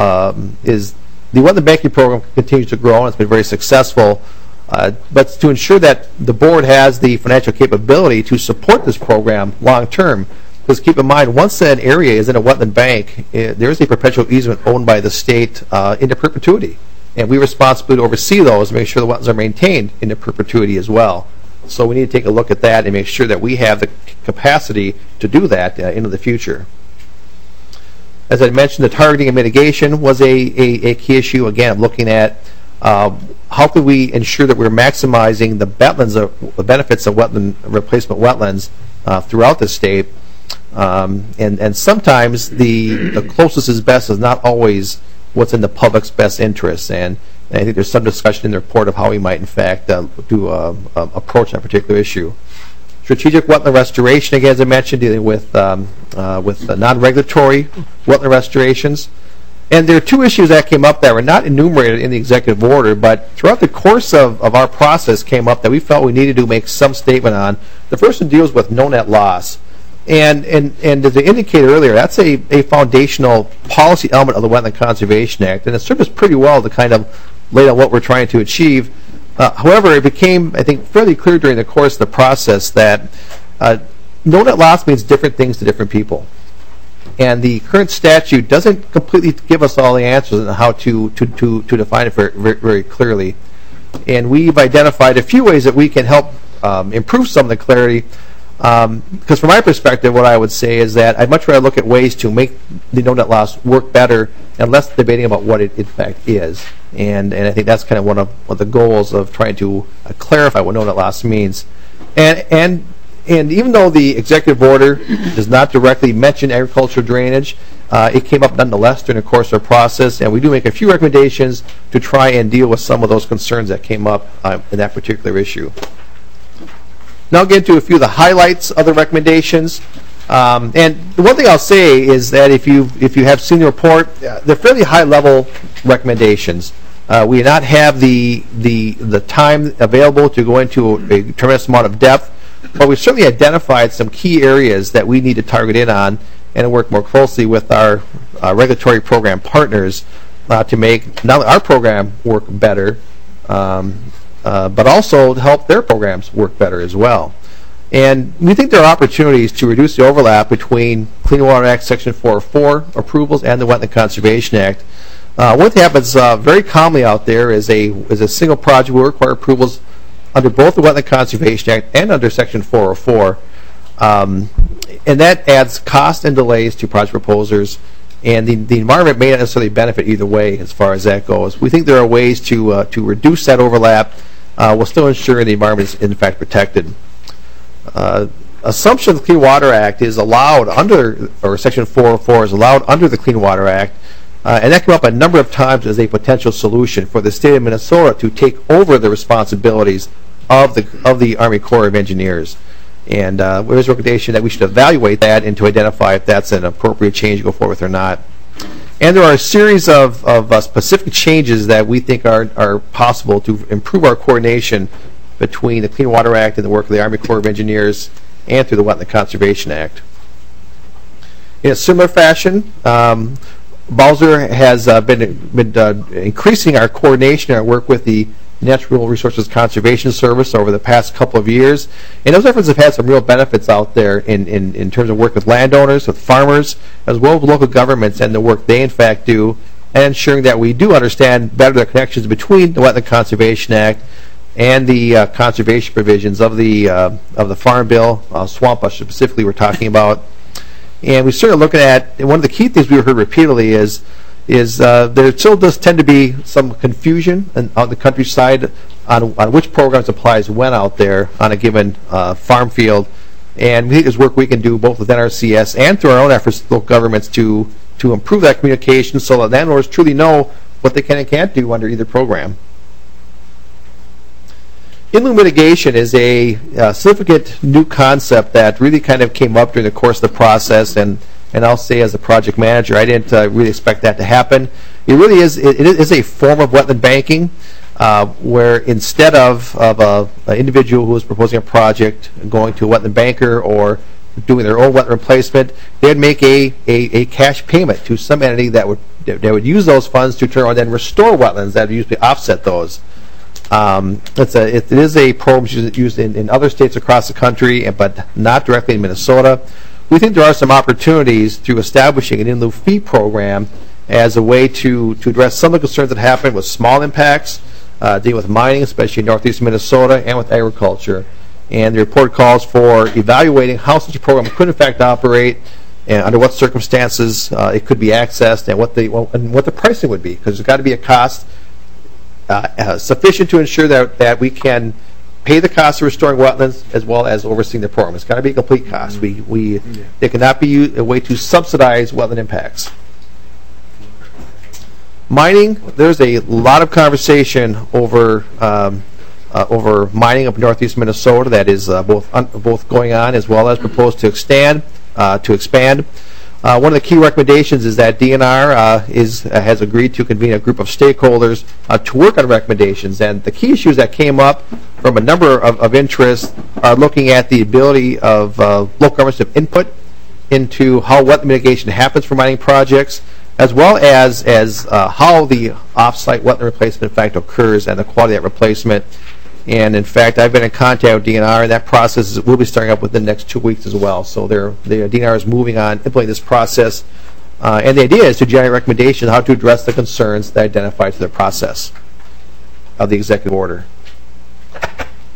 um, is the wetland banking program continues to grow and it's been very successful. Uh, but to ensure that the board has the financial capability to support this program long term. Because keep in mind, once an area is in a wetland bank, it, there is a perpetual easement owned by the state uh, into perpetuity. And we are responsible to oversee those and make sure the wetlands are maintained into perpetuity as well. So we need to take a look at that and make sure that we have the capacity to do that uh, into the future. As I mentioned, the targeting and mitigation was a, a, a key issue. Again, looking at uh, how can we ensure that we're maximizing the, wetlands of, the benefits of wetland replacement wetlands uh, throughout the state. Um, and, and sometimes the, the closest is best is not always what's in the public's best interest. And, and I think there's some discussion in the report of how we might, in fact, uh, do uh, uh, approach that particular issue. Strategic wetland restoration, again, as I mentioned, dealing with, um, uh, with uh, non-regulatory wetland restorations. And there are two issues that came up that were not enumerated in the executive order, but throughout the course of, of our process came up that we felt we needed to make some statement on. The first one deals with no net loss. And, and, and as I indicated earlier, that's a, a foundational policy element of the Wetland Conservation Act, and it served us pretty well to kind of lay out what we're trying to achieve. Uh, however, it became, I think, fairly clear during the course of the process that uh, no net loss means different things to different people. And the current statute doesn't completely give us all the answers on how to, to, to, to define it very, very, very clearly. And we've identified a few ways that we can help um, improve some of the clarity. Um, because from my perspective, what I would say is that I'd much rather look at ways to make the no net loss work better and less debating about what it in fact is. And and I think that's kind of one of, one of the goals of trying to uh, clarify what no net loss means. And and and even though the executive order does not directly mention agricultural drainage, uh, it came up nonetheless during the course of the process, and we do make a few recommendations to try and deal with some of those concerns that came up uh, in that particular issue. Now I'll get into a few of the highlights of the recommendations. Um, and the one thing I'll say is that if you if you have seen the report, uh, they're fairly high-level recommendations. Uh, we do not have the the the time available to go into a, a tremendous amount of depth, but we've certainly identified some key areas that we need to target in on and work more closely with our uh, regulatory program partners uh, to make not only our program work better, um, Uh, but also to help their programs work better as well. And we think there are opportunities to reduce the overlap between Clean Water Act Section four oh four approvals and the Wetland Conservation Act. Uh, what happens uh, very commonly out there is a is a single project will require approvals under both the Wetland Conservation Act and under Section four oh four. Um, and that adds cost and delays to project proposers, and the, the environment may not necessarily benefit either way as far as that goes. We think there are ways to uh, to reduce that overlap uh, while still ensuring the environment is in fact protected. Uh, assumption of the Clean Water Act is allowed under, or Section four oh four is allowed under the Clean Water Act, uh, and that came up a number of times as a potential solution for the state of Minnesota to take over the responsibilities of the of the Army Corps of Engineers. And uh, there's a recommendation that we should evaluate that and to identify if that's an appropriate change to go forward with or not. And there are a series of, of uh, specific changes that we think are, are possible to improve our coordination between the Clean Water Act and the work of the Army Corps of Engineers and through the Wetland Conservation Act. In a similar fashion, um, Bowser has uh, been, been uh, increasing our coordination and our work with the Natural Resources Conservation Service over the past couple of years, and those efforts have had some real benefits out there in, in, in terms of work with landowners, with farmers, as well as local governments and the work they in fact do, and ensuring that we do understand better the connections between the Wetland Conservation Act and the uh, conservation provisions of the uh, of the Farm Bill, uh, Swamp Us specifically we're talking about. And we started looking at, and one of the key things we heard repeatedly is is uh, there still does tend to be some confusion in, on the countryside on, on which programs applies when out there on a given uh, farm field. And we think there's work we can do both with N R C S and through our own efforts with local governments to, to improve that communication so that landowners truly know what they can and can't do under either program. Inland mitigation is a uh, significant new concept that really kind of came up during the course of the process, and And I'll say, as a project manager, I didn't uh, really expect that to happen. It really is. It, it is a form of wetland banking, uh, where instead of of a, an individual who is proposing a project going to a wetland banker or doing their own wetland replacement, they'd make a, a, a cash payment to some entity that would that would use those funds to turn around and restore wetlands that would usually offset those. Um, it's a it, it is a program used in, in other states across the country, but not directly in Minnesota. We think there are some opportunities through establishing an in-lieu fee program as a way to, to address some of the concerns that happen with small impacts, uh, dealing with mining, especially in northeast Minnesota, and with agriculture. And the report calls for evaluating how such a program could in fact operate, and under what circumstances uh, it could be accessed, and what the well, and what the pricing would be, because there's got to be a cost uh, uh, sufficient to ensure that that we can pay the cost of restoring wetlands as well as overseeing the program. It's got to be a complete cost. We, we, it cannot be a way to subsidize wetland impacts. Mining, there's a lot of conversation over um, uh, over mining up in northeast Minnesota that is uh, both un both going on as well as proposed to extend uh, to expand. Uh, one of the key recommendations is that D N R uh, is uh, has agreed to convene a group of stakeholders uh, to work on recommendations. And the key issues that came up from a number of, of interests are looking at the ability of uh, local governments to have input into how wetland mitigation happens for mining projects, as well as as uh, how the off-site wetland replacement in fact occurs and the quality of that replacement. And in fact, I've been in contact with D N R, and that process will be starting up within the next two weeks as well. So they're, they're, D N R is moving on, implementing this process. Uh, and the idea is to generate recommendations on how to address the concerns that identify through the process of the executive order.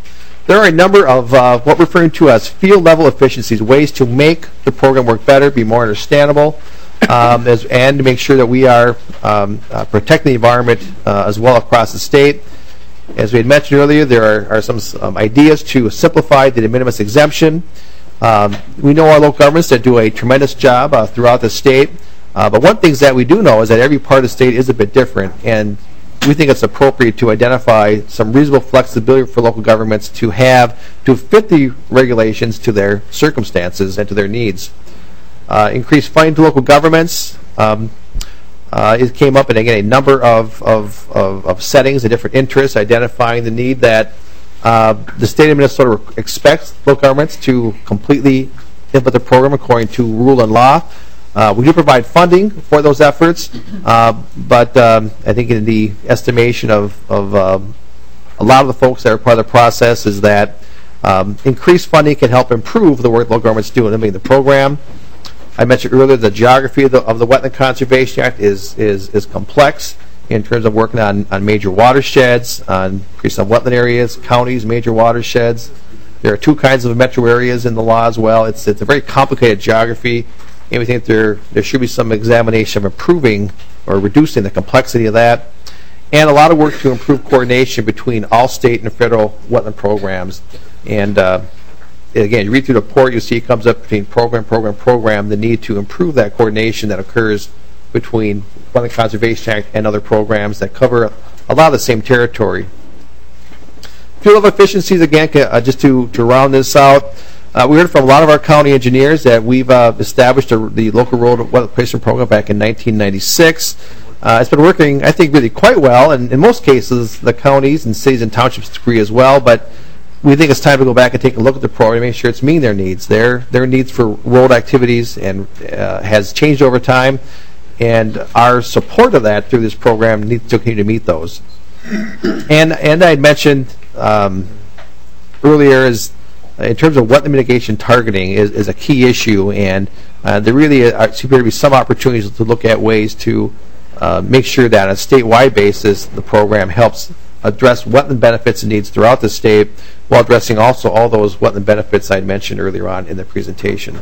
there are a number of uh, what we're referring to as field-level efficiencies, ways to make the program work better, be more understandable, um, as, and to make sure that we are um, uh, protecting the environment uh, as well across the state. As we had mentioned earlier, there are, are some um, ideas to simplify the de minimis exemption. Um, we know our local governments that do a tremendous job uh, throughout the state, uh, but one thing that we do know is that every part of the state is a bit different, and we think it's appropriate to identify some reasonable flexibility for local governments to have to fit the regulations to their circumstances and to their needs. Uh, increased funding to local governments. Um, uh, it came up in, again, a number of, of, of, of settings and different interests, identifying the need that uh, the state of Minnesota expects local governments to completely implement the program according to rule and law. Uh, we do provide funding for those efforts, uh, but um, I think in the estimation of, of um, a lot of the folks that are part of the process is that um, increased funding can help improve the work local governments do in implementing the program. I mentioned earlier the geography of the, of the Wetland Conservation Act is, is, is complex in terms of working on, on major watersheds, on increasing wetland areas, counties, major watersheds. There are two kinds of metro areas in the law as well. It's, it's a very complicated geography. And we think there, there should be some examination of improving or reducing the complexity of that. And a lot of work to improve coordination between all state and federal wetland programs. And uh, again, you read through the report, you see it comes up between program, program, program, the need to improve that coordination that occurs between Wetland Conservation Act and other programs that cover a lot of the same territory. Fuel efficiencies, again, uh, just to, to round this out. Uh, we heard from a lot of our county engineers that we've uh, established a, the local road weather replacement program back in nineteen ninety-six. Uh, it's been working, I think, really quite well, and in most cases, the counties and cities and townships agree as well, but we think it's time to go back and take a look at the program and make sure it's meeting their needs. Their, their needs for road activities and uh, has changed over time, and our support of that through this program needs to continue to meet those. And, and I had mentioned um, earlier is in terms of wetland mitigation targeting is, is a key issue, and uh, there really are, seem to be some opportunities to look at ways to uh, make sure that on a statewide basis the program helps address wetland benefits and needs throughout the state while addressing also all those wetland benefits I mentioned earlier on in the presentation.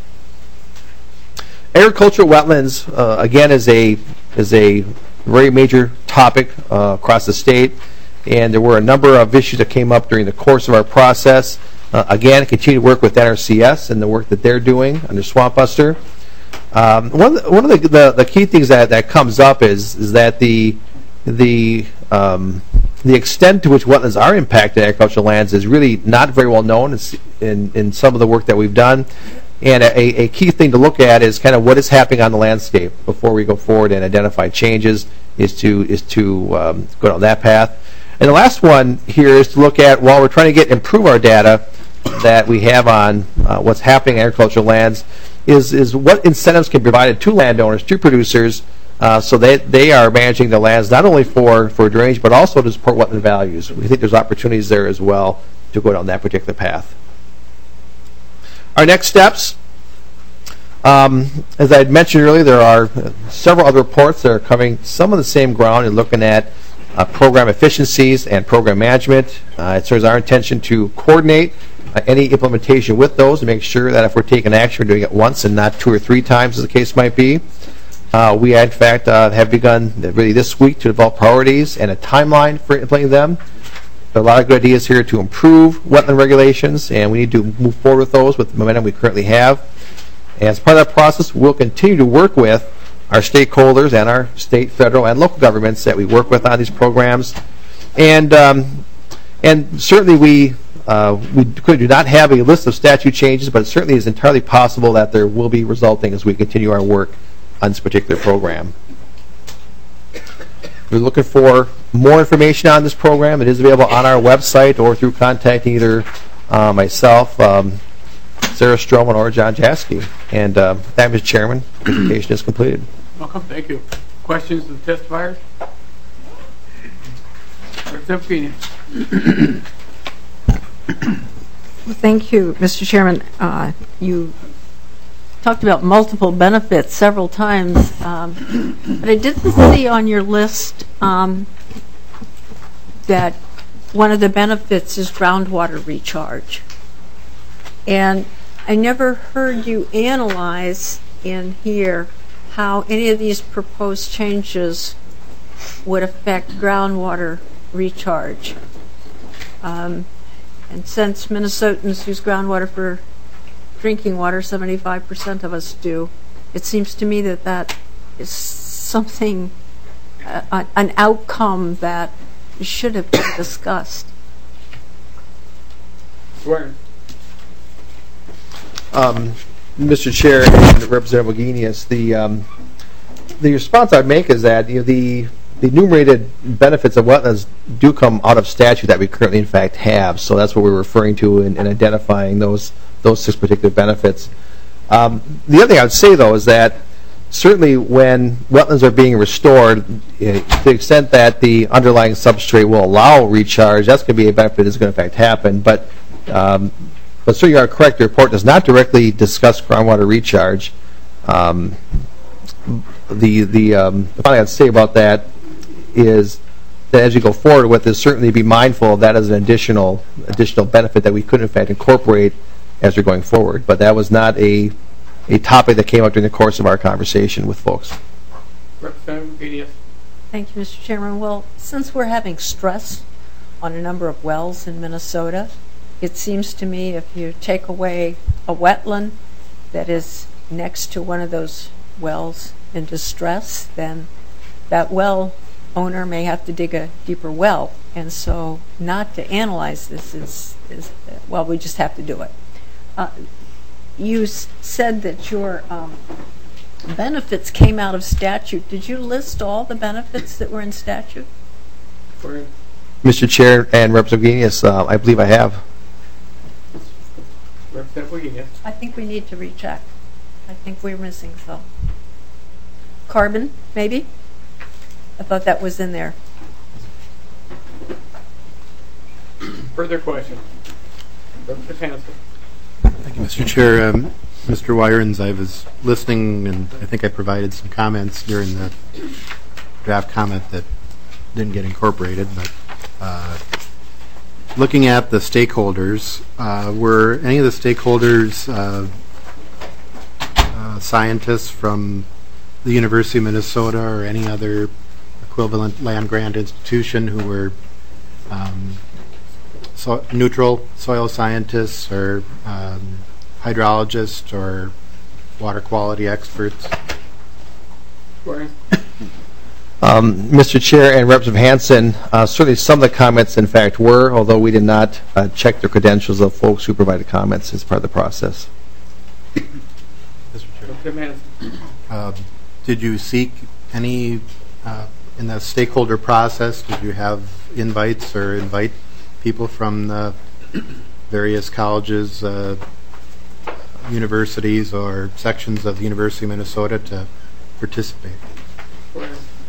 Agricultural wetlands, uh, again, is a, is a very major topic uh, across the state, and there were a number of issues that came up during the course of our process. Uh, again, continue to work with N R C S and the work that they're doing under Swamp Buster. Um, one of, the, one of the, the, the key things that, that comes up is, is that the, the, um, the extent to which wetlands are impacted in agricultural lands is really not very well known in, in some of the work that we've done. And a, a key thing to look at is kind of what is happening on the landscape before we go forward and identify changes is to, is to um, go down that path. And the last one here is to look at, while we're trying to get improve our data that we have on uh, what's happening in agricultural lands, is, is what incentives can be provided to landowners, to producers, uh, so that they are managing the lands not only for, for drainage, but also to support wetland values. We think there's opportunities there as well to go down that particular path. Our next steps, um, as I had mentioned earlier, there are uh, several other reports that are covering some of the same ground and looking at uh, program efficiencies and program management. Uh, it serves our intention to coordinate Uh, any implementation with those and make sure that if we're taking action, we're doing it once and not two or three times, as the case might be. Uh, we, in fact, uh, have begun really this week to develop priorities and a timeline for implementing them. There are a lot of good ideas here to improve wetland regulations, and we need to move forward with those with the momentum we currently have. And as part of that process, we'll continue to work with our stakeholders and our state, federal, and local governments that we work with on these programs. And, um, and certainly we Uh, we could do not have a list of statute changes, but it certainly is entirely possible that there will be resulting as we continue our work on this particular program. We're looking for more information on this program. It is available on our website or through contacting either uh, myself, um, Sarah Stroman, or John Jaski. And uh, that, Mister Chairman, the presentation is completed. Welcome. Thank you. Questions of the testifiers? Representative Feeney. Well, thank you, Mister Chairman. Uh, you talked about multiple benefits several times, um, but I didn't see on your list um, that one of the benefits is groundwater recharge. And I never heard you analyze in here how any of these proposed changes would affect groundwater recharge. Um, and since Minnesotans use groundwater for drinking water, seventy-five percent of us do, it seems to me that that is something, uh, an outcome that should have been discussed. Swear. Um, Mister Chair and Representative Wagenius, the um, the response I'd make is that you know, the the enumerated benefits of wetlands do come out of statute that we currently in fact have. So that's what we're referring to in, in identifying those those six particular benefits. Um, the other thing I would say though is that certainly when wetlands are being restored, uh, to the extent that the underlying substrate will allow recharge, that's going to be a benefit that's going to in fact happen. But um, But so you are correct, the report does not directly discuss groundwater recharge. Um, the the, um, the final thing I'd say about that is that as you go forward with this, certainly be mindful of that as an additional additional benefit that we could in fact incorporate as we're going forward. But that was not a a topic that came up during the course of our conversation with folks. Representative Wagenius. Thank you, Mister Chairman. Well, since we're having stress on a number of wells in Minnesota, it seems to me if you take away a wetland that is next to one of those wells in distress, then that well owner may have to dig a deeper well. And so not to analyze this is, is well, we just have to do it. Uh, you s- said that your um, benefits came out of statute. Did you list all the benefits that were in statute? Swear. Mister Chair and Representative Wagenius, uh, I believe I have. Representative Wagenius. I think we need to recheck. I think we're missing some. Carbon, maybe? I thought that was in there. Further question. Representative Hanson. Thank you, Mister Chair. Um, Mister Wyrens, I was listening, and I think I provided some comments during the draft comment that didn't get incorporated, but uh, looking at the stakeholders, uh, were any of the stakeholders uh, uh, scientists from the University of Minnesota or any other equivalent land-grant institution who were um, so neutral soil scientists or um, hydrologists or water quality experts? Swear. Um, Mister Chair and Representative Hanson, uh, certainly some of the comments, in fact, were, although we did not uh, check the credentials of folks who provided comments as part of the process. Mister Chair. Representative Hanson. Uh, did you seek any, uh, in the stakeholder process, did you have invites or invite people from the various colleges, uh, universities, or sections of the University of Minnesota to participate? Swear.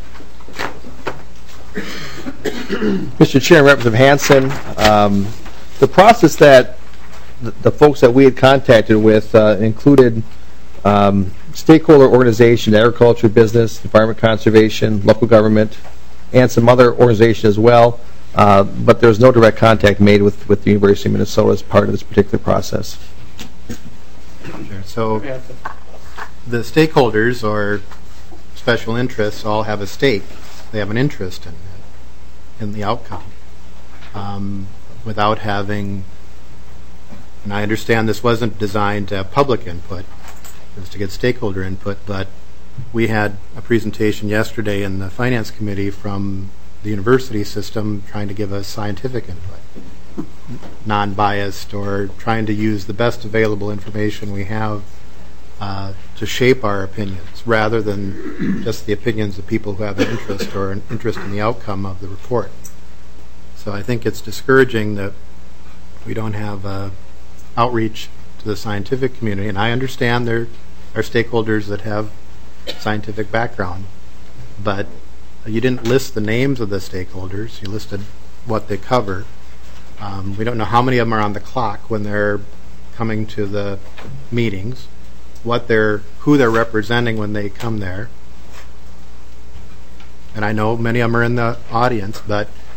Mister Chair and Representative Hanson, um, the process that the, the folks that we had contacted with uh, included um, stakeholder organizations, agriculture, business, environment conservation, local government, and some other organizations as well, uh, but there was no direct contact made with, with the University of Minnesota as part of this particular process. Sure. So the stakeholders or special interests all have a stake. They have an interest in it, in the outcome, um, without having, and I understand this wasn't designed to have public input, it was to get stakeholder input, but we had a presentation yesterday in the Finance Committee from the university system trying to give us scientific input, non-biased, or trying to use the best available information we have uh, to shape our opinions, rather than just the opinions of people who have an interest or an interest in the outcome of the report. So I think it's discouraging that we don't have uh, outreach to the scientific community, and I understand there are stakeholders that have scientific background, but you didn't list the names of the stakeholders. You listed what they cover. Um, we don't know how many of them are on the clock when they're coming to the meetings, what they're, who they're representing when they come there. And I know many of them are in the audience, but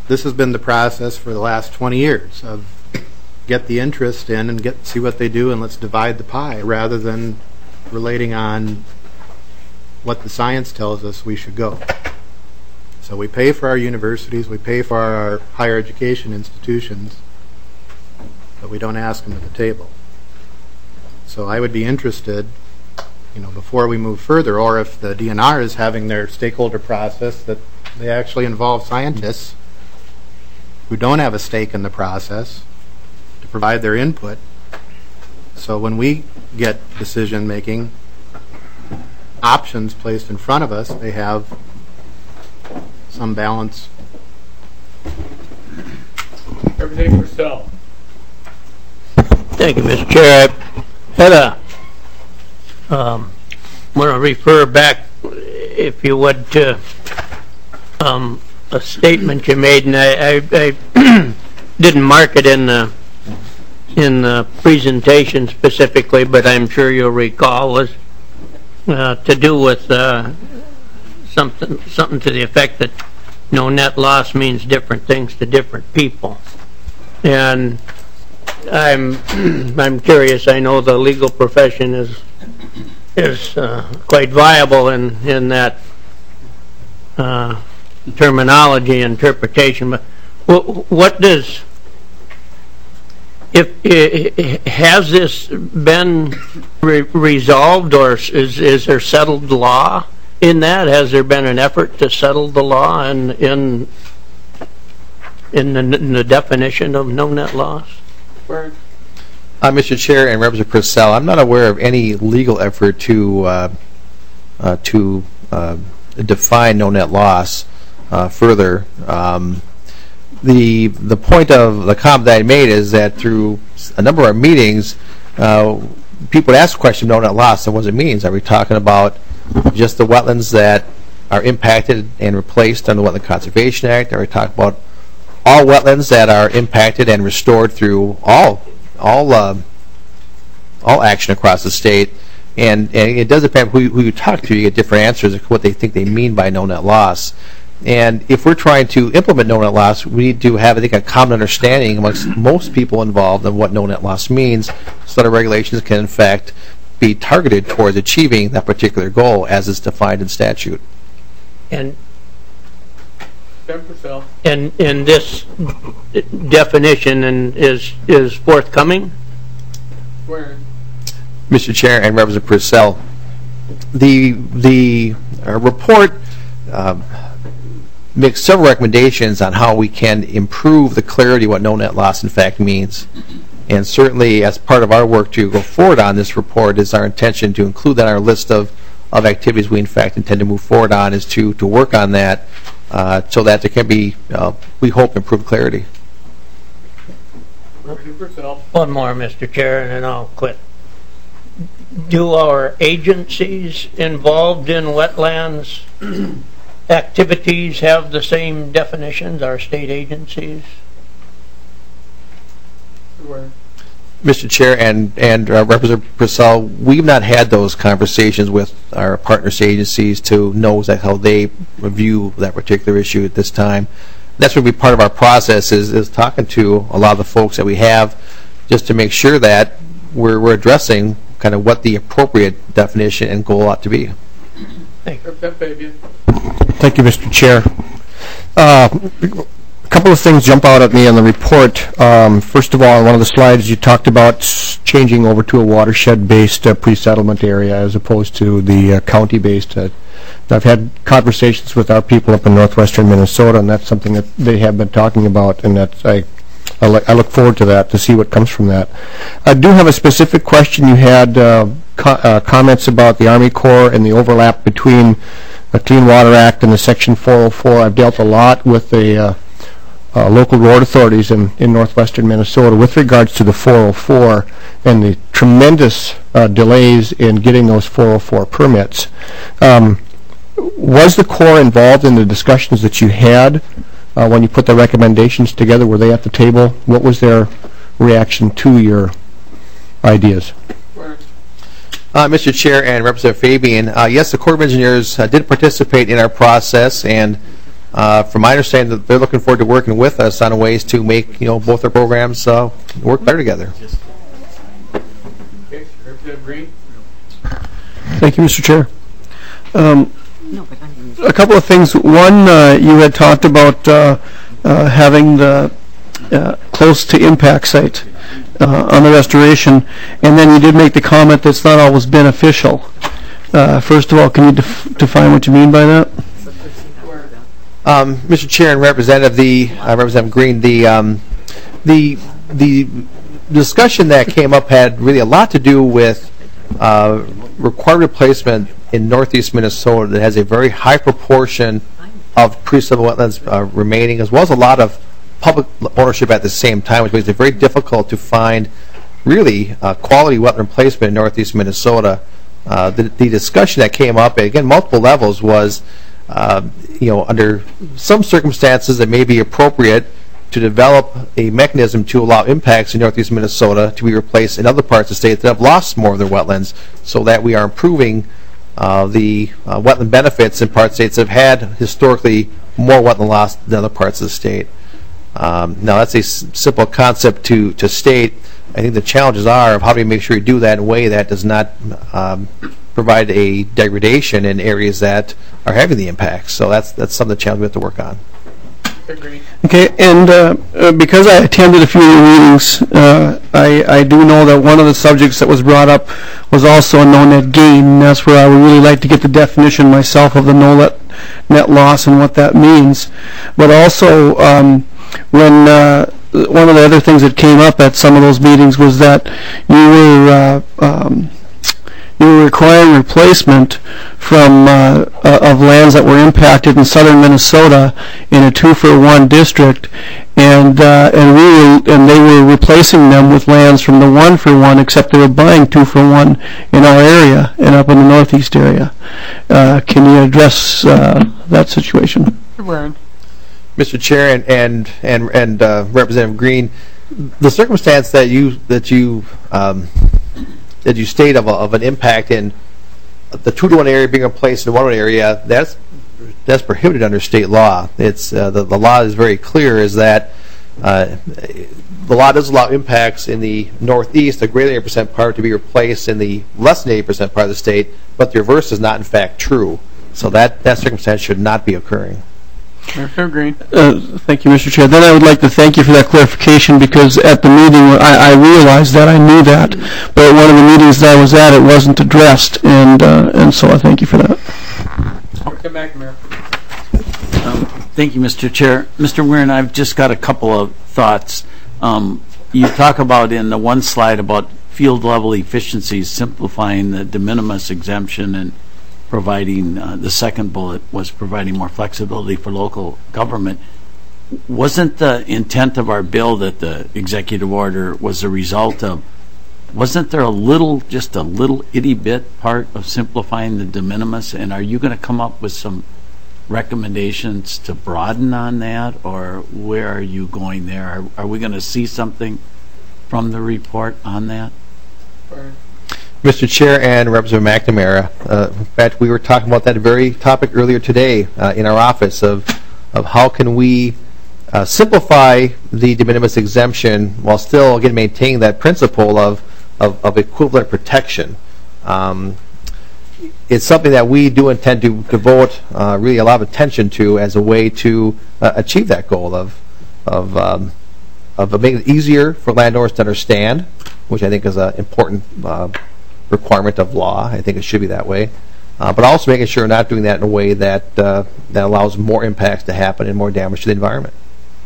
this has been the process for the last twenty years of get the interest in and get see what they do and let's divide the pie rather than relating on what the science tells us we should go. So we pay for our universities, we pay for our higher education institutions, but we don't ask them at the table. So I would be interested, you know, before we move further, or if the D N R is having their stakeholder process, that they actually involve scientists who don't have a stake in the process to provide their input. So when we get decision-making options placed in front of us, they have some balance. Everything for Sal. Thank you, Mister Chair. I had a, um, want to refer back, if you would, to um, a statement you made, and I, I, I didn't mark it in the in the presentation specifically, but I'm sure you'll recall, was uh, to do with uh, something something to the effect that no net loss means different things to different people. And I'm I'm curious. I know the legal profession is is uh, quite viable in in that uh, terminology interpretation. But what, what does if, if has this been re resolved, or is is there settled law in that? Has there been an effort to settle the law in in in the, in the definition of no net loss? Uh, Mister Chair and Representative Purcell, I'm not aware of any legal effort to uh, uh, to uh, define no net loss uh, further. Um, the the point of the comment that I made is that through a number of our meetings, uh, people would ask the question of no net loss and what it means. Are we talking about just the wetlands that are impacted and replaced under the Wetland Conservation Act? Are we talking about all wetlands that are impacted and restored through all all uh, all action across the state? And, and it does depend who, who you talk to. You get different answers of what they think they mean by no net loss. And if we're trying to implement no net loss, we need to have, I think, a common understanding amongst most people involved of what no net loss means, so that our regulations can, in fact, be targeted towards achieving that particular goal as is defined in statute. And And and this definition and is is forthcoming? Where? Mister Chair and Representative Purcell, the the uh, report uh, makes several recommendations on how we can improve the clarity of what no net loss in fact means. And certainly, as part of our work to go forward on this report, is our intention to include that on our list of of activities we in fact intend to move forward on, is to to work on that. Uh, so that there can be, uh, we hope, improved clarity. One more, Mister Chair, and then I'll quit. Do our agencies involved in wetlands activities have the same definitions, our state agencies? Where? Mister Chair and, and uh, Representative Purcell, we've not had those conversations with our partner agencies to know exactly how they review that particular issue at this time. That's going to be part of our process, is, is talking to a lot of the folks that we have, just to make sure that we're, we're addressing kind of what the appropriate definition and goal ought to be. Thank you. Thank you, Mister Chair. Uh, A couple of things jump out at me on the report. Um, first of all, on one of the slides you talked about changing over to a watershed-based uh, pre-settlement area as opposed to the uh, county-based. Uh, I've had conversations with our people up in northwestern Minnesota, and that's something that they have been talking about, and that's, I, I, li I look forward to that, to see what comes from that. I do have a specific question. You had uh, co uh, comments about the Army Corps and the overlap between the Clean Water Act and the Section four oh four. I've dealt a lot with the uh, Uh, local road authorities in, in northwestern Minnesota with regards to the four oh four and the tremendous uh, delays in getting those four oh four permits. Um, was the Corps involved in the discussions that you had uh, when you put the recommendations together? Were they at the table? What was their reaction to your ideas? Uh, Mister Chair and Representative Fabian, uh, yes, the Corps of Engineers uh, did participate in our process, and uh, from my understanding, that they're looking forward to working with us on ways to make, you know, both our programs uh, work better together. Okay, Representative Green? Thank you, Mister Chair. Um, a couple of things. One, uh, you had talked about uh, uh, having the uh, close to impact site uh, on the restoration, and then you did make the comment that it's not always beneficial. Uh, first of all, can you def define what you mean by that? Um, Mister Chair and Representative, the uh, Representative Green, the um, the the discussion that came up had really a lot to do with uh, required replacement in northeast Minnesota that has a very high proportion of pre-civil wetlands uh, remaining, as well as a lot of public ownership at the same time, which makes it very difficult to find really uh, quality wetland replacement in northeast Minnesota. Uh, the, the discussion that came up, again, multiple levels, was uh, you know, under some circumstances it may be appropriate to develop a mechanism to allow impacts in northeast Minnesota to be replaced in other parts of the state that have lost more of their wetlands, so that we are improving uh, the uh, wetland benefits in parts of states that have had historically more wetland loss than other parts of the state. Um, now, that's a s simple concept to, to state. I think the challenges are of how do you make sure you do that in a way that does not um, provide a degradation in areas that are having the impacts. So that's that's some of the challenges we have to work on. Okay, and uh, uh, because I attended a few of your meetings, uh, I, I do know that one of the subjects that was brought up was also a no-net gain, and that's where I would really like to get the definition myself of the no-net net loss and what that means. But also, um, when uh, one of the other things that came up at some of those meetings was that you were uh, um, you were requiring replacement from uh, uh, of lands that were impacted in southern Minnesota in a two-for-one district, and uh, and we were, and they were replacing them with lands from the one-for-one, except they were buying two-for-one in our area and up in the northeast area. Uh, can you address uh, that situation? Mister Chair and and and, and uh, Representative Green, the circumstance that you that you um, that you state of, a, of an impact in the two to one area being replaced in one area, that's that's prohibited under state law. It's uh, the the law is very clear, is that uh, the law does allow impacts in the northeast, a greater than eighty percent part, to be replaced in the less than eighty percent part of the state, but the reverse is not in fact true. So that that circumstance should not be occurring. Mister Green. Uh, thank you, Mister Chair. Then I would like to thank you for that clarification, because at the meeting I, I realized that, I knew that, but at one of the meetings that I was at, it wasn't addressed, and uh, and so I thank you for that. Come back, Mayor. Um, thank you, Mister Chair. Mister Weirin, I've just got a couple of thoughts. Um, you talk about in the one slide about field level efficiencies, simplifying the de minimis exemption, and providing, uh, the second bullet was providing more flexibility for local government. Wasn't the intent of our bill that the executive order was a result of, wasn't there a little, just a little itty bit part of simplifying the de minimis, and are you going to come up with some recommendations to broaden on that, or where are you going there? Are, are we going to see something from the report on that? Mister Chair and Representative McNamara, uh, in fact, we were talking about that very topic earlier today uh, in our office of, of how can we uh, simplify the de minimis exemption while still, again, maintaining that principle of, of, of equivalent protection. Um, it's something that we do intend to devote uh, really a lot of attention to as a way to uh, achieve that goal of, of, um, of making it easier for landowners to understand, which I think is an important uh, requirement of law. I think it should be that way, uh, but also making sure we're not doing that in a way that uh, that allows more impacts to happen and more damage to the environment.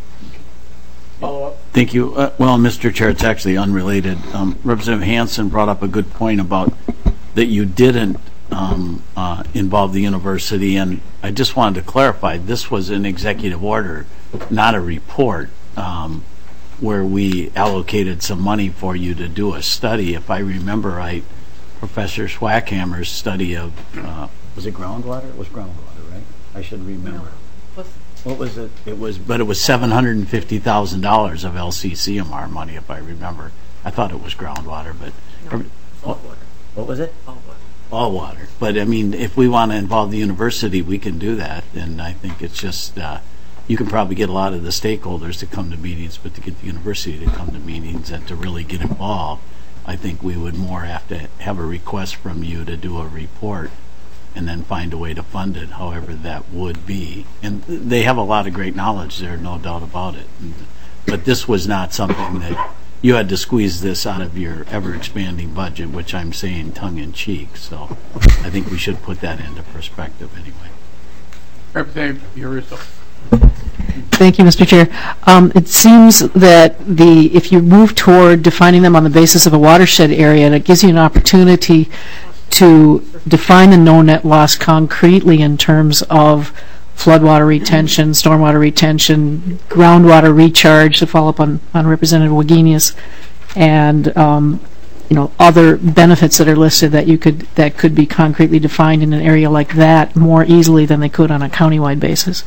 Follow up. Thank you. Uh, well, Mister Chair, it's actually unrelated. Um, Representative Hansen brought up a good point about that you didn't um, uh, involve the university, and I just wanted to clarify, this was an executive order, not a report, um, where we allocated some money for you to do a study. If I remember right, Professor Swackhammer's study of, uh, was it groundwater? It was groundwater, right? I should remember. What was it? It was, but it was seven hundred fifty thousand dollars of L C C M R money, if I remember. I thought it was groundwater, but... No, what, what was it? All water. all water. But, I mean, if we want to involve the university, we can do that. And I think it's just, uh, you can probably get a lot of the stakeholders to come to meetings, but to get the university to come to meetings and to really get involved, I think we would more have to have a request from you to do a report and then find a way to fund it, however that would be. And they have a lot of great knowledge there, no doubt about it. And, but this was not something that you had to squeeze this out of your ever-expanding budget, which I'm saying tongue-in-cheek. So I think we should put that into perspective anyway. Representative Uriso. Thank you, Mister Chair. Um, it seems that the if you move toward defining them on the basis of a watershed area, it gives you an opportunity to define the no net loss concretely in terms of floodwater retention, stormwater retention, groundwater recharge, to follow up on, on Representative Wagenius, and um, you know, other benefits that are listed that you could that could be concretely defined in an area like that more easily than they could on a countywide basis.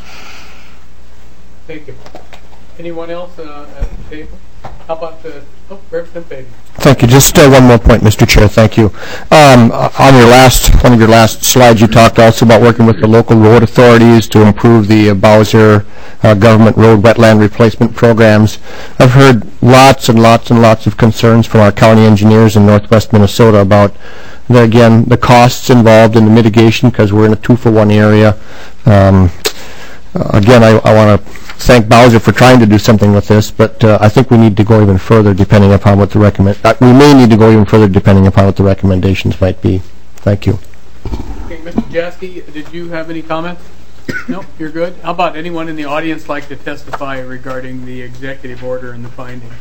Thank you. Anyone else uh, at the table? How about the oh, Representative Baby? Thank you. Just uh, one more point, Mister Chair. Thank you. Um, on your last, one of your last slides, you talked also about working with the local road authorities to improve the uh, Bowser uh, government road wetland replacement programs. I've heard lots and lots and lots of concerns from our county engineers in northwest Minnesota about, the, again, the costs involved in the mitigation because we're in a two-for-one area. Um, again, I, I want to thank Bowser for trying to do something with this, but uh, I think we need to go even further depending upon what the recommend. Uh, we may need to go even further depending upon what the recommendations might be. Thank you. Okay, Mister Jaski, did you have any comments? No, you're good. How about anyone in the audience like to testify regarding the executive order and the finding?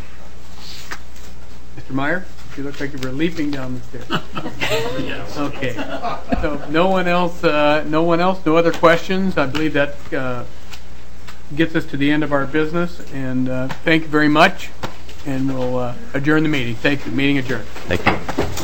Mister Meyer, you look like you were leaping down the stairs. Yes. Okay. So no one else. Uh, no one else. No other questions. I believe that. Uh, gets us to the end of our business, and uh, thank you very much, and we'll uh, adjourn the meeting. Thank you. Meeting adjourned. Thank you.